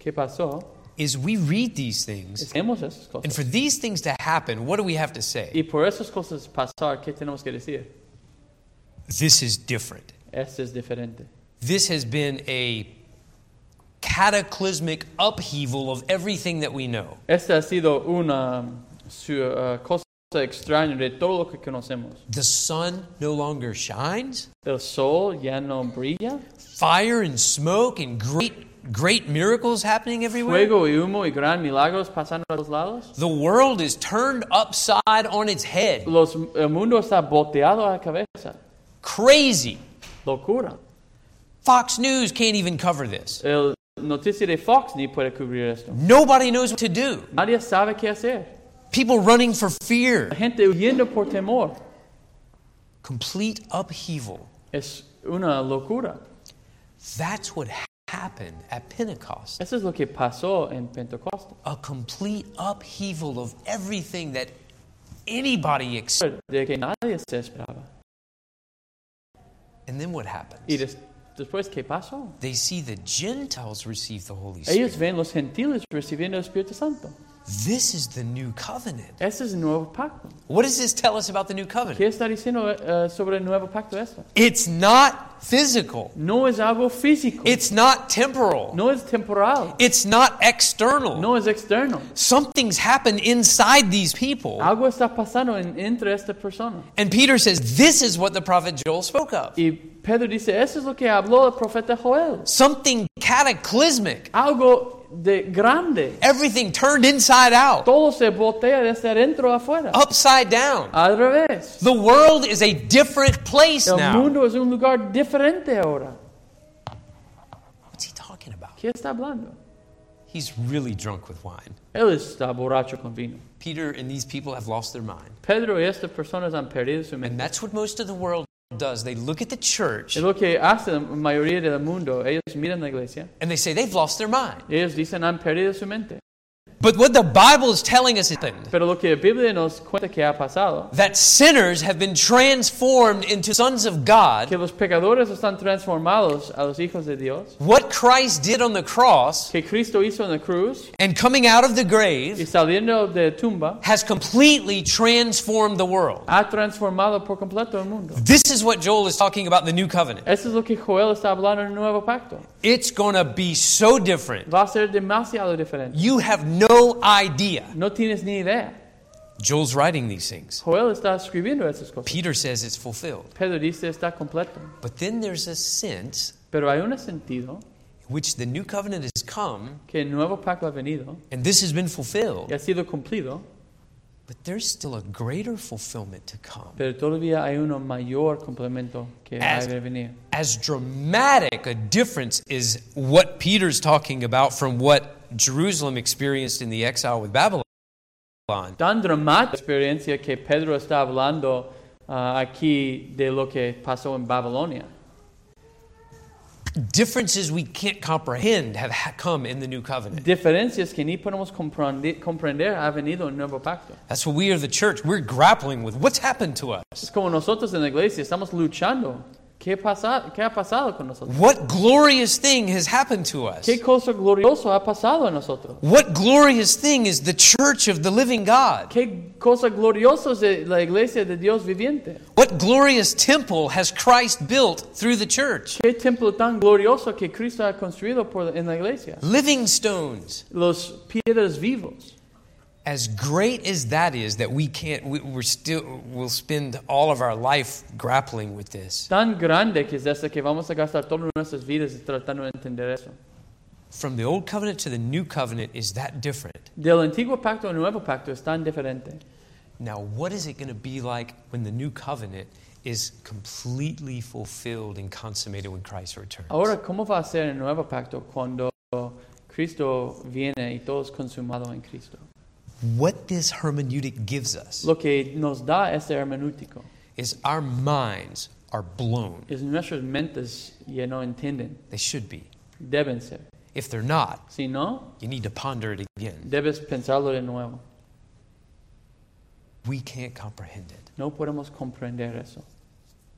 ¿Qué pasó? is we read these things, Hacemos esas and cosas. for these things to happen, what do we have to say? Y por esas cosas pasar, ¿qué tenemos que decir? This is different. Esto es diferente. This has been a cataclysmic upheaval of everything that we know. Esta ha sido una su, uh, cosa extraña de todo lo que conocemos. The sun no longer shines. El sol ya no brilla. Fire and smoke and great, great miracles happening everywhere. Fuego y humo y gran milagros pasando a los lados. The world is turned upside on its head. Los, el mundo está volteado a la cabeza. Crazy. Locura. Fox News can't even cover this. El noticia de Fox ni puede cubrir esto. Nobody knows what to do. Nadie sabe qué hacer. People running for fear. La gente huyendo por temor. Complete upheaval. Es una locura. That's what happened at Pentecost. Eso es lo que pasó en Pentecostés. A complete upheaval of everything that anybody expected. De que nadie se esperaba. And then what happens? Y des- después, ¿qué pasó? They see the Gentiles receive the Holy Spirit. Ellos ven los gentiles recibiendo el Espíritu Santo. This is the new covenant. Este es el nuevo pacto. What does this tell us about the new ¿Qué covenant? está diciendo uh, sobre el nuevo pacto esto? It's not physical. No es algo físico. It's not temporal. No es temporal. It's not external. No es externo. Something's happened inside these people. Algo está pasando en, entre esta persona. And Peter says, this is what the prophet Joel spoke of. Y Pedro dice, eso es lo que habló el profeta Joel. Something cataclysmic. Algo de grande. Everything turned inside out. Todo se voltea desde adentro a afuera. Upside down. Al revés. The world is a different place El now. mundo es un lugar diferente ahora. What's he talking about? ¿Qué está hablando? He's really drunk with wine. Él está borracho con vino. Peter and these people have lost their mind. Pedro y estas personas han perdido su And mente. that's what most of the world does. They look at the church Es lo que hace la mayoría del mundo. Ellos miran la iglesia. and they say they've lost their mind. Ellos dicen han perdido su mente. But what the Bible is telling us happened. Pero lo que la Biblia nos cuenta que ha pasado, That sinners have been transformed into sons of God. que los pecadores están transformados a los hijos de Dios, What Christ did on the cross que Cristo hizo en la cruz and coming out of the y grave saliendo de la tumba, has completely transformed the world. ha transformado por completo el mundo. This is what Joel is talking about in the new covenant. Eso es lo que Joel está hablando en el nuevo pacto. It's going to be so different. Va a ser demasiado diferente. You have no idea. No tienes ni idea. Joel's writing these things. Joel está escribiendo esas cosas. Peter says it's fulfilled. Pedro dice está completo. But then there's a sense Pero hay un sentido in which the new covenant has come que el nuevo pacto ha venido and this has been fulfilled. y ha sido cumplido, But there's still a greater fulfillment to come. pero todavía hay un mayor complemento que As- ha de venir. As dramatic a difference is what Peter's talking about from what Jerusalem experienced in the exile with Babylon. Tan dramática experiencia que Pedro está hablando uh, aquí de lo que pasó en Babilonia. Differences we can't comprehend have ha- come in the new covenant. Diferencias que ni podemos comprender, comprender ha venido en el nuevo pacto. That's what we are the church. We're grappling with what's happened to us. Es como nosotros en la iglesia estamos luchando. ¿Qué, pasa, ¿Qué ha pasado con nosotros? What glorious thing has happened to us? ¿Qué cosa gloriosa ha pasado en nosotros? What glorious thing is the church of the living God? ¿Qué cosa gloriosa es de la iglesia de Dios viviente? What glorious temple has Christ built through the church? ¿Qué templo tan glorioso que Cristo ha construido por, en la iglesia? Living stones. Los piedras vivos. As great as that is, that we can't, we, we're still, we'll spend all of our life grappling with this. Tan grande que es esa que vamos a gastar todas nuestras vidas tratando de entender eso. From the old covenant to the new covenant is that different. Del antiguo pacto al nuevo pacto es tan diferente. Now, what is it going to be like when the new covenant is completely fulfilled and consummated when Christ returns? Ahora, ¿cómo va a ser el nuevo pacto cuando Cristo viene y todo es consumado en Cristo? What this hermeneutic gives us Lo que nos da este hermenéutico is our minds are blown. es nuestras mentes ya no entienden, They should be. deben ser. If they're not, Si no, you need to ponder it again. debes pensarlo de nuevo. We can't comprehend it. No podemos comprender eso.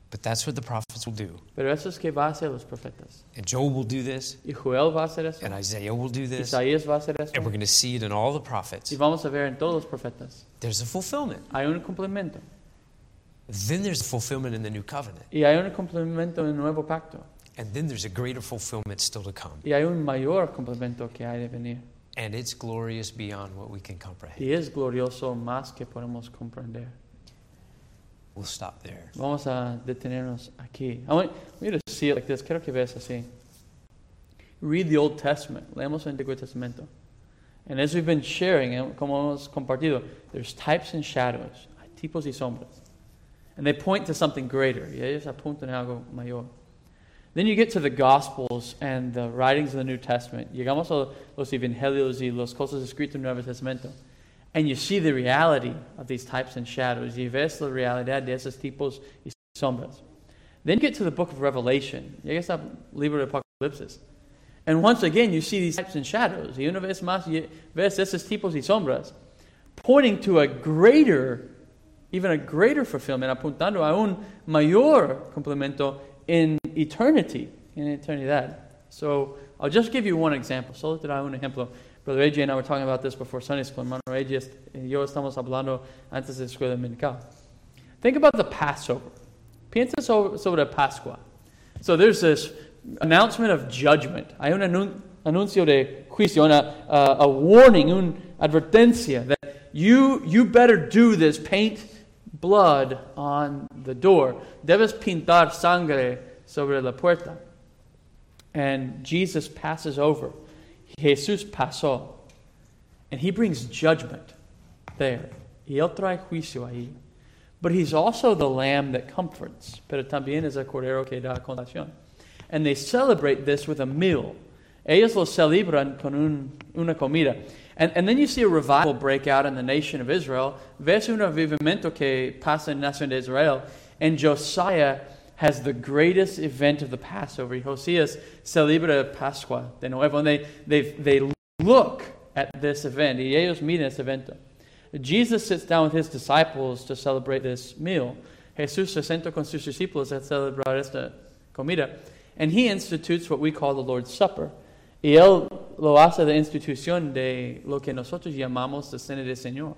But that's what the prophets will do. Pero eso es que va a hacer los profetas. And Joel will do this. Y Joel va a hacer eso. And Isaiah will do this. Isaías va a hacer eso. And we're going to see it in all the prophets. Y vamos a ver en todos los profetas. There's a fulfillment. Hay un cumplimiento. Then there's fulfillment in the new covenant. Y hay un cumplimiento en el nuevo pacto. And then there's a greater fulfillment still to come. Y hay un mayor cumplimiento que hay de venir. And it's glorious beyond what we can comprehend. Y es glorioso más que podemos comprender. We'll stop there. Vamos a detenernos aquí. I want you to see it like this. Quiero que veas así. Read the Old Testament. Leemos el Antiguo Testamento. And as we've been sharing, eh, como hemos compartido, there's types and shadows. Hay tipos y sombras. And they point to something greater. Y ellos apuntan a algo mayor. Then you get to the Gospels and the writings of the New Testament. Llegamos a los Evangelios y las cosas escritas en el Nuevo Testamento. And you see the reality of these types and shadows. Y ves la realidad de esos tipos y sombras. Then you get to the book of Revelation. Llegas al libro de Apocalipsis. And once again, you see these types and shadows. Y una vez más, ves esos tipos y sombras pointing to a greater, even a greater fulfillment, apuntando a un mayor cumplimiento in eternity, in eternidad. So, I'll just give you one example. Solo te da un ejemplo. Brother A J and I were talking about this before Sunday school. Hermano A J y yo estamos hablando antes de la escuela dominical. Think about the Passover. Piensa sobre, sobre Pascua. So there's this announcement of judgment. Hay un anun- anuncio de juicio, una, uh, a warning, una advertencia that you, you better do this. Paint blood on the door. Debes pintar sangre sobre la puerta. And Jesus passes over. Jesús pasó. And he brings judgment there. Y él trae juicio ahí. But he's also the lamb that comforts. Pero también es el cordero que da consolación. And they celebrate this with a meal. Ellos lo celebran con un, una comida. And, and then you see a revival break out in the nation of Israel. Ves un avivamiento que pasa en la nación de Israel. And Josiah has the greatest event of the Passover. Josías celebra Pascua de nuevo. And they, they, they look at this event. Y ellos miran este evento. Jesus sits down with his disciples to celebrate this meal. Jesús se sentó con sus discípulos a celebrar esta comida. And he institutes what we call the Lord's Supper. Y él lo hace de institución de lo que nosotros llamamos la cena del Señor.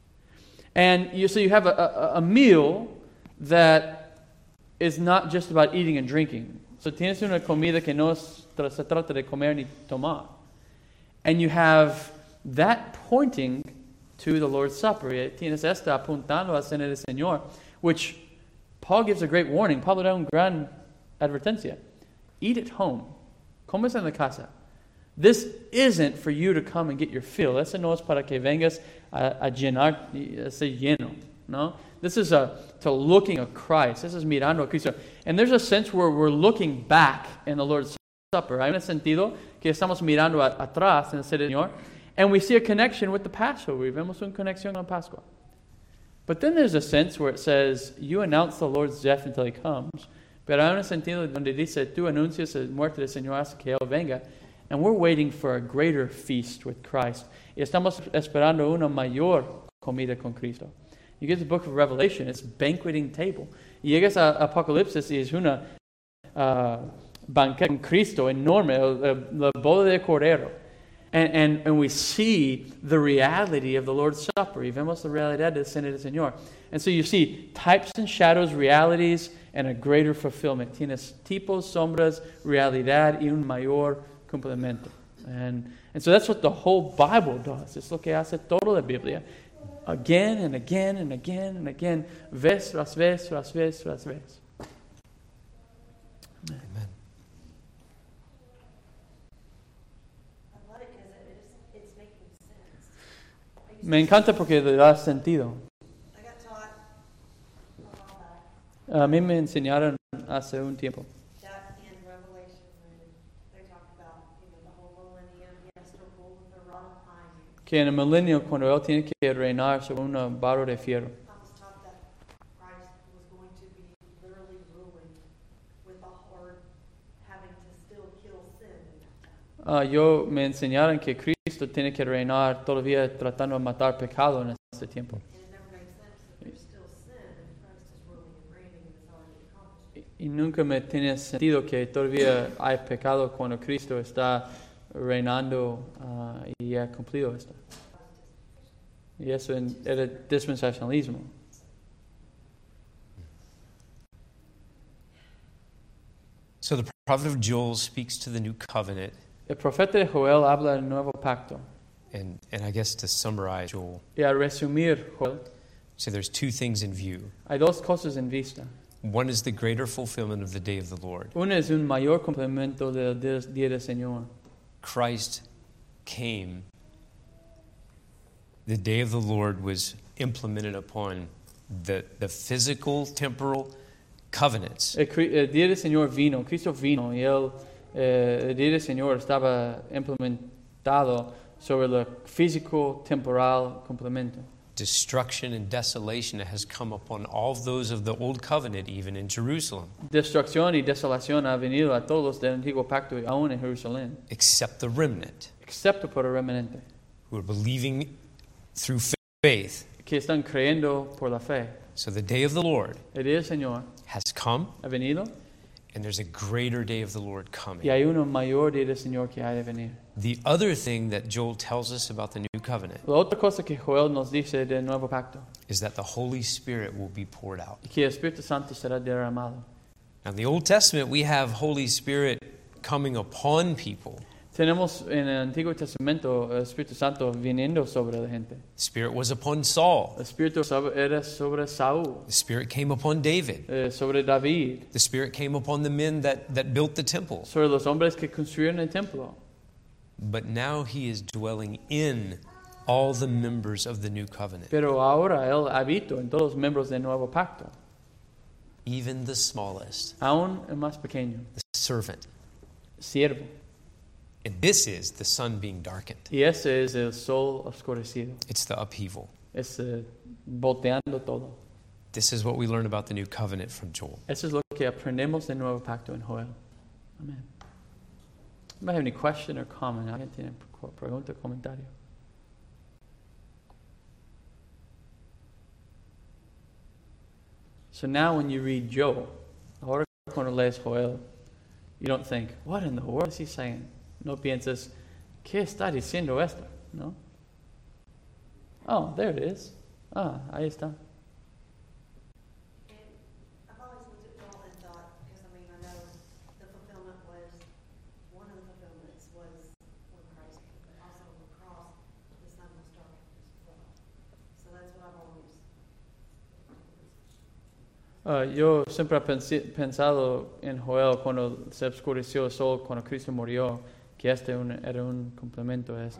And you, so you have a, a, a meal that is not just about eating and drinking. So tienes una comida que no se trata de comer ni tomar. And you have that pointing to the Lord's Supper. Tienes esta apuntando a la cena del Señor, which Paul gives a great warning. Pablo da una gran advertencia. Eat at home. Comes en la casa. This isn't for you to come and get your fill. Eso no es para que vengas a, a llenar, a ser lleno. No? This is a, to looking at Christ. This is mirando a Cristo. And there's a sense where we're looking back in the Lord's Supper. Hay un sentido que estamos mirando a, atrás en el Señor. And we see a connection with the Passover. Vemos una conexión con Pascua. But then there's a sense where it says, you announce the Lord's death until He comes. Pero hay un sentido donde dice, tú anuncias la muerte del Señor hasta que Él venga. And we're waiting for a greater feast with Christ. Y estamos esperando una mayor comida con Cristo. You get to the book of Revelation, it's banqueting table. Y llegas a Apocalipsis y es una uh, banquete con Cristo enorme, la boda de Cordero. And, and, and we see the reality of the Lord's Supper. Y vemos la realidad de la cena del Señor. And so you see types and shadows, realities, and a greater fulfillment. Tienes tipos, sombras, realidad y un mayor cumplimiento. And, and so that's what the whole Bible does. Es lo que hace toda la Biblia. Again and again and again and again. Vez tras vez, tras vez, tras vez. Amen. I love it because it is, it's making sense. Me encanta porque le da sentido. I got taught a while back A mí me enseñaron hace un tiempo that in Revelation when they talk about, you know, the whole millennium, he has to rule with a rod of iron. que en el milenio, cuando Él tiene que reinar sobre un barro de fierro, I was taught that Christ was going to be literally ruling with a horde, having to still kill sin in that time. uh, yo me enseñaron que Cristo tiene que reinar todavía tratando de matar pecado en este tiempo. And it never makes sense that there's still sin and Christ is ruling and reigning and it's already accomplished Y nunca me tiene sentido que todavía hay pecado cuando Cristo está reinando uh, y ha cumplido esto. Y eso en, era dispensacionalismo. So the prophet of Joel speaks to the new covenant. El profeta de Joel habla del nuevo pacto. And, and I guess to summarize Joel, Y a resumir, Joel, so there's two things in view. hay dos cosas en vista. One is the greater fulfillment of the day of the Lord. Una es un mayor complemento del día del Señor. Christ came. The day of the Lord was implemented upon the, the physical, temporal covenants. El, el día del Señor vino, Cristo vino, y él, eh, el día del Señor estaba implementado sobre el físico, temporal complemento. Destruction and desolation has come upon all of those of the old covenant, even in Jerusalem, Destrucción y desolación ha venido a todos del antiguo pacto, y aún en Jerusalén, except the remnant excepto por el remanente, who are believing through faith. que están creyendo por la fe. So the day of the Lord El día del Señor has come, ha venido, and there's a greater day of the Lord coming. y hay uno mayor día del Señor que ha de venir. The other thing that Joel tells us about the new covenant La otra cosa que Joel nos dice del nuevo pacto, is that the Holy Spirit will be poured out. y que el Espíritu Santo será derramado. Now, in the Old Testament, we have Holy Spirit coming upon people. Tenemos en el Antiguo Testamento el Espíritu Santo viniendo sobre la gente. The Spirit was upon Saul. El Espíritu era sobre Saúl, The Spirit came upon David. eh, sobre David, The Spirit came upon the men that, that built the temple. sobre los hombres que construyeron el templo. But now he is dwelling in all the members of the new covenant, Pero ahora Él habita en todos los miembros del nuevo pacto, even the smallest, aún el más pequeño, the servant. siervo. And this is the sun being darkened. Y ese es el sol oscurecido. It's the upheaval. Es eh, volteando todo. This is what we learn about the new covenant from Joel. Eso es lo que aprendemos del nuevo pacto en Joel. Amén. Anybody have any question or comment? ¿Alguien tiene pregunta o comentario? So now when you read Joel, ahora cuando lees Joel, you don't think, what in the world is he saying? No piensas, ¿qué está diciendo esto? No. Oh, there it is. Ah, ahí está. And I've always looked at Joel and thought, because I mean, I know the fulfillment was, one of the fulfillments was when Christ came, but also on the cross, the sun was darkened as well. So that's what I've always. Uh, yo siempre he pensi- pensado en Joel cuando se oscureció el sol, cuando Cristo murió, que este un, era un complemento a esto.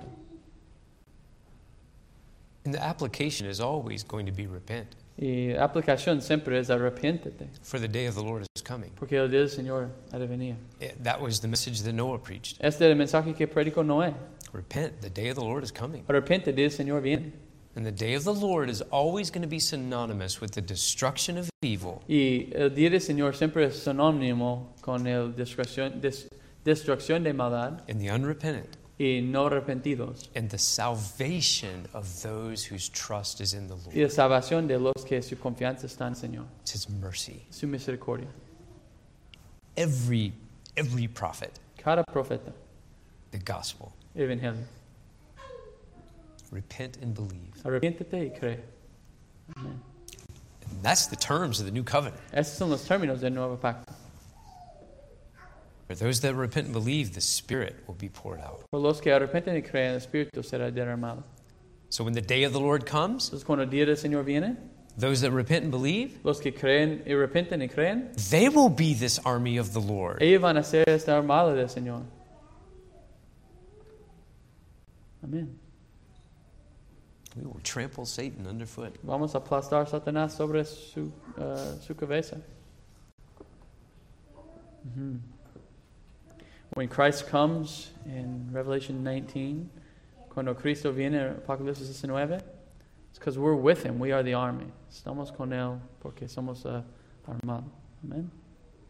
And the application is always going to be repent, Y la aplicación siempre es arrepiéntete, for the day of the Lord is coming. porque el día del Señor ha de venir. Eh, That was the message that Noah preached. Este es el mensaje que predicó Noé. Repent, the day of the Lord is coming. Arrepiente, el día del Señor viene. And the day of the Lord is always going to be synonymous with the destruction of evil Y el día del Señor siempre es sinónimo con la destrucción, des- destrucción de maldad and the unrepentant, y no arrepentidos. and the salvation of those whose trust is in the Y Lord. la salvación de los que su confianza está en el Señor, It's His mercy. su misericordia. Every, every prophet, Cada profeta, the gospel, evangelio. repent and believe. Arrepiéntete y cree. Amén. And that's the terms of the new covenant. Esos son los términos del nuevo pacto. For those that repent and believe, the Spirit will be poured out. Por los que arrepienten y creen, el Espíritu será derramado. So when the day of the Lord comes, Entonces, cuando el día del Señor viene, those that repent and believe, los que creen y arrepienten y creen, they will be this army of the Lord. ellos van a ser esta armada del Señor. Amén. We will trample Satan underfoot. Vamos a aplastar a Satanás sobre su, uh, su cabeza. Mhm. When Christ comes in Revelation nineteen, cuando Cristo viene en Apocalipsis diecinueve, it's because we're with Him. We are the army. Estamos con Él porque somos uh, armados. Amén.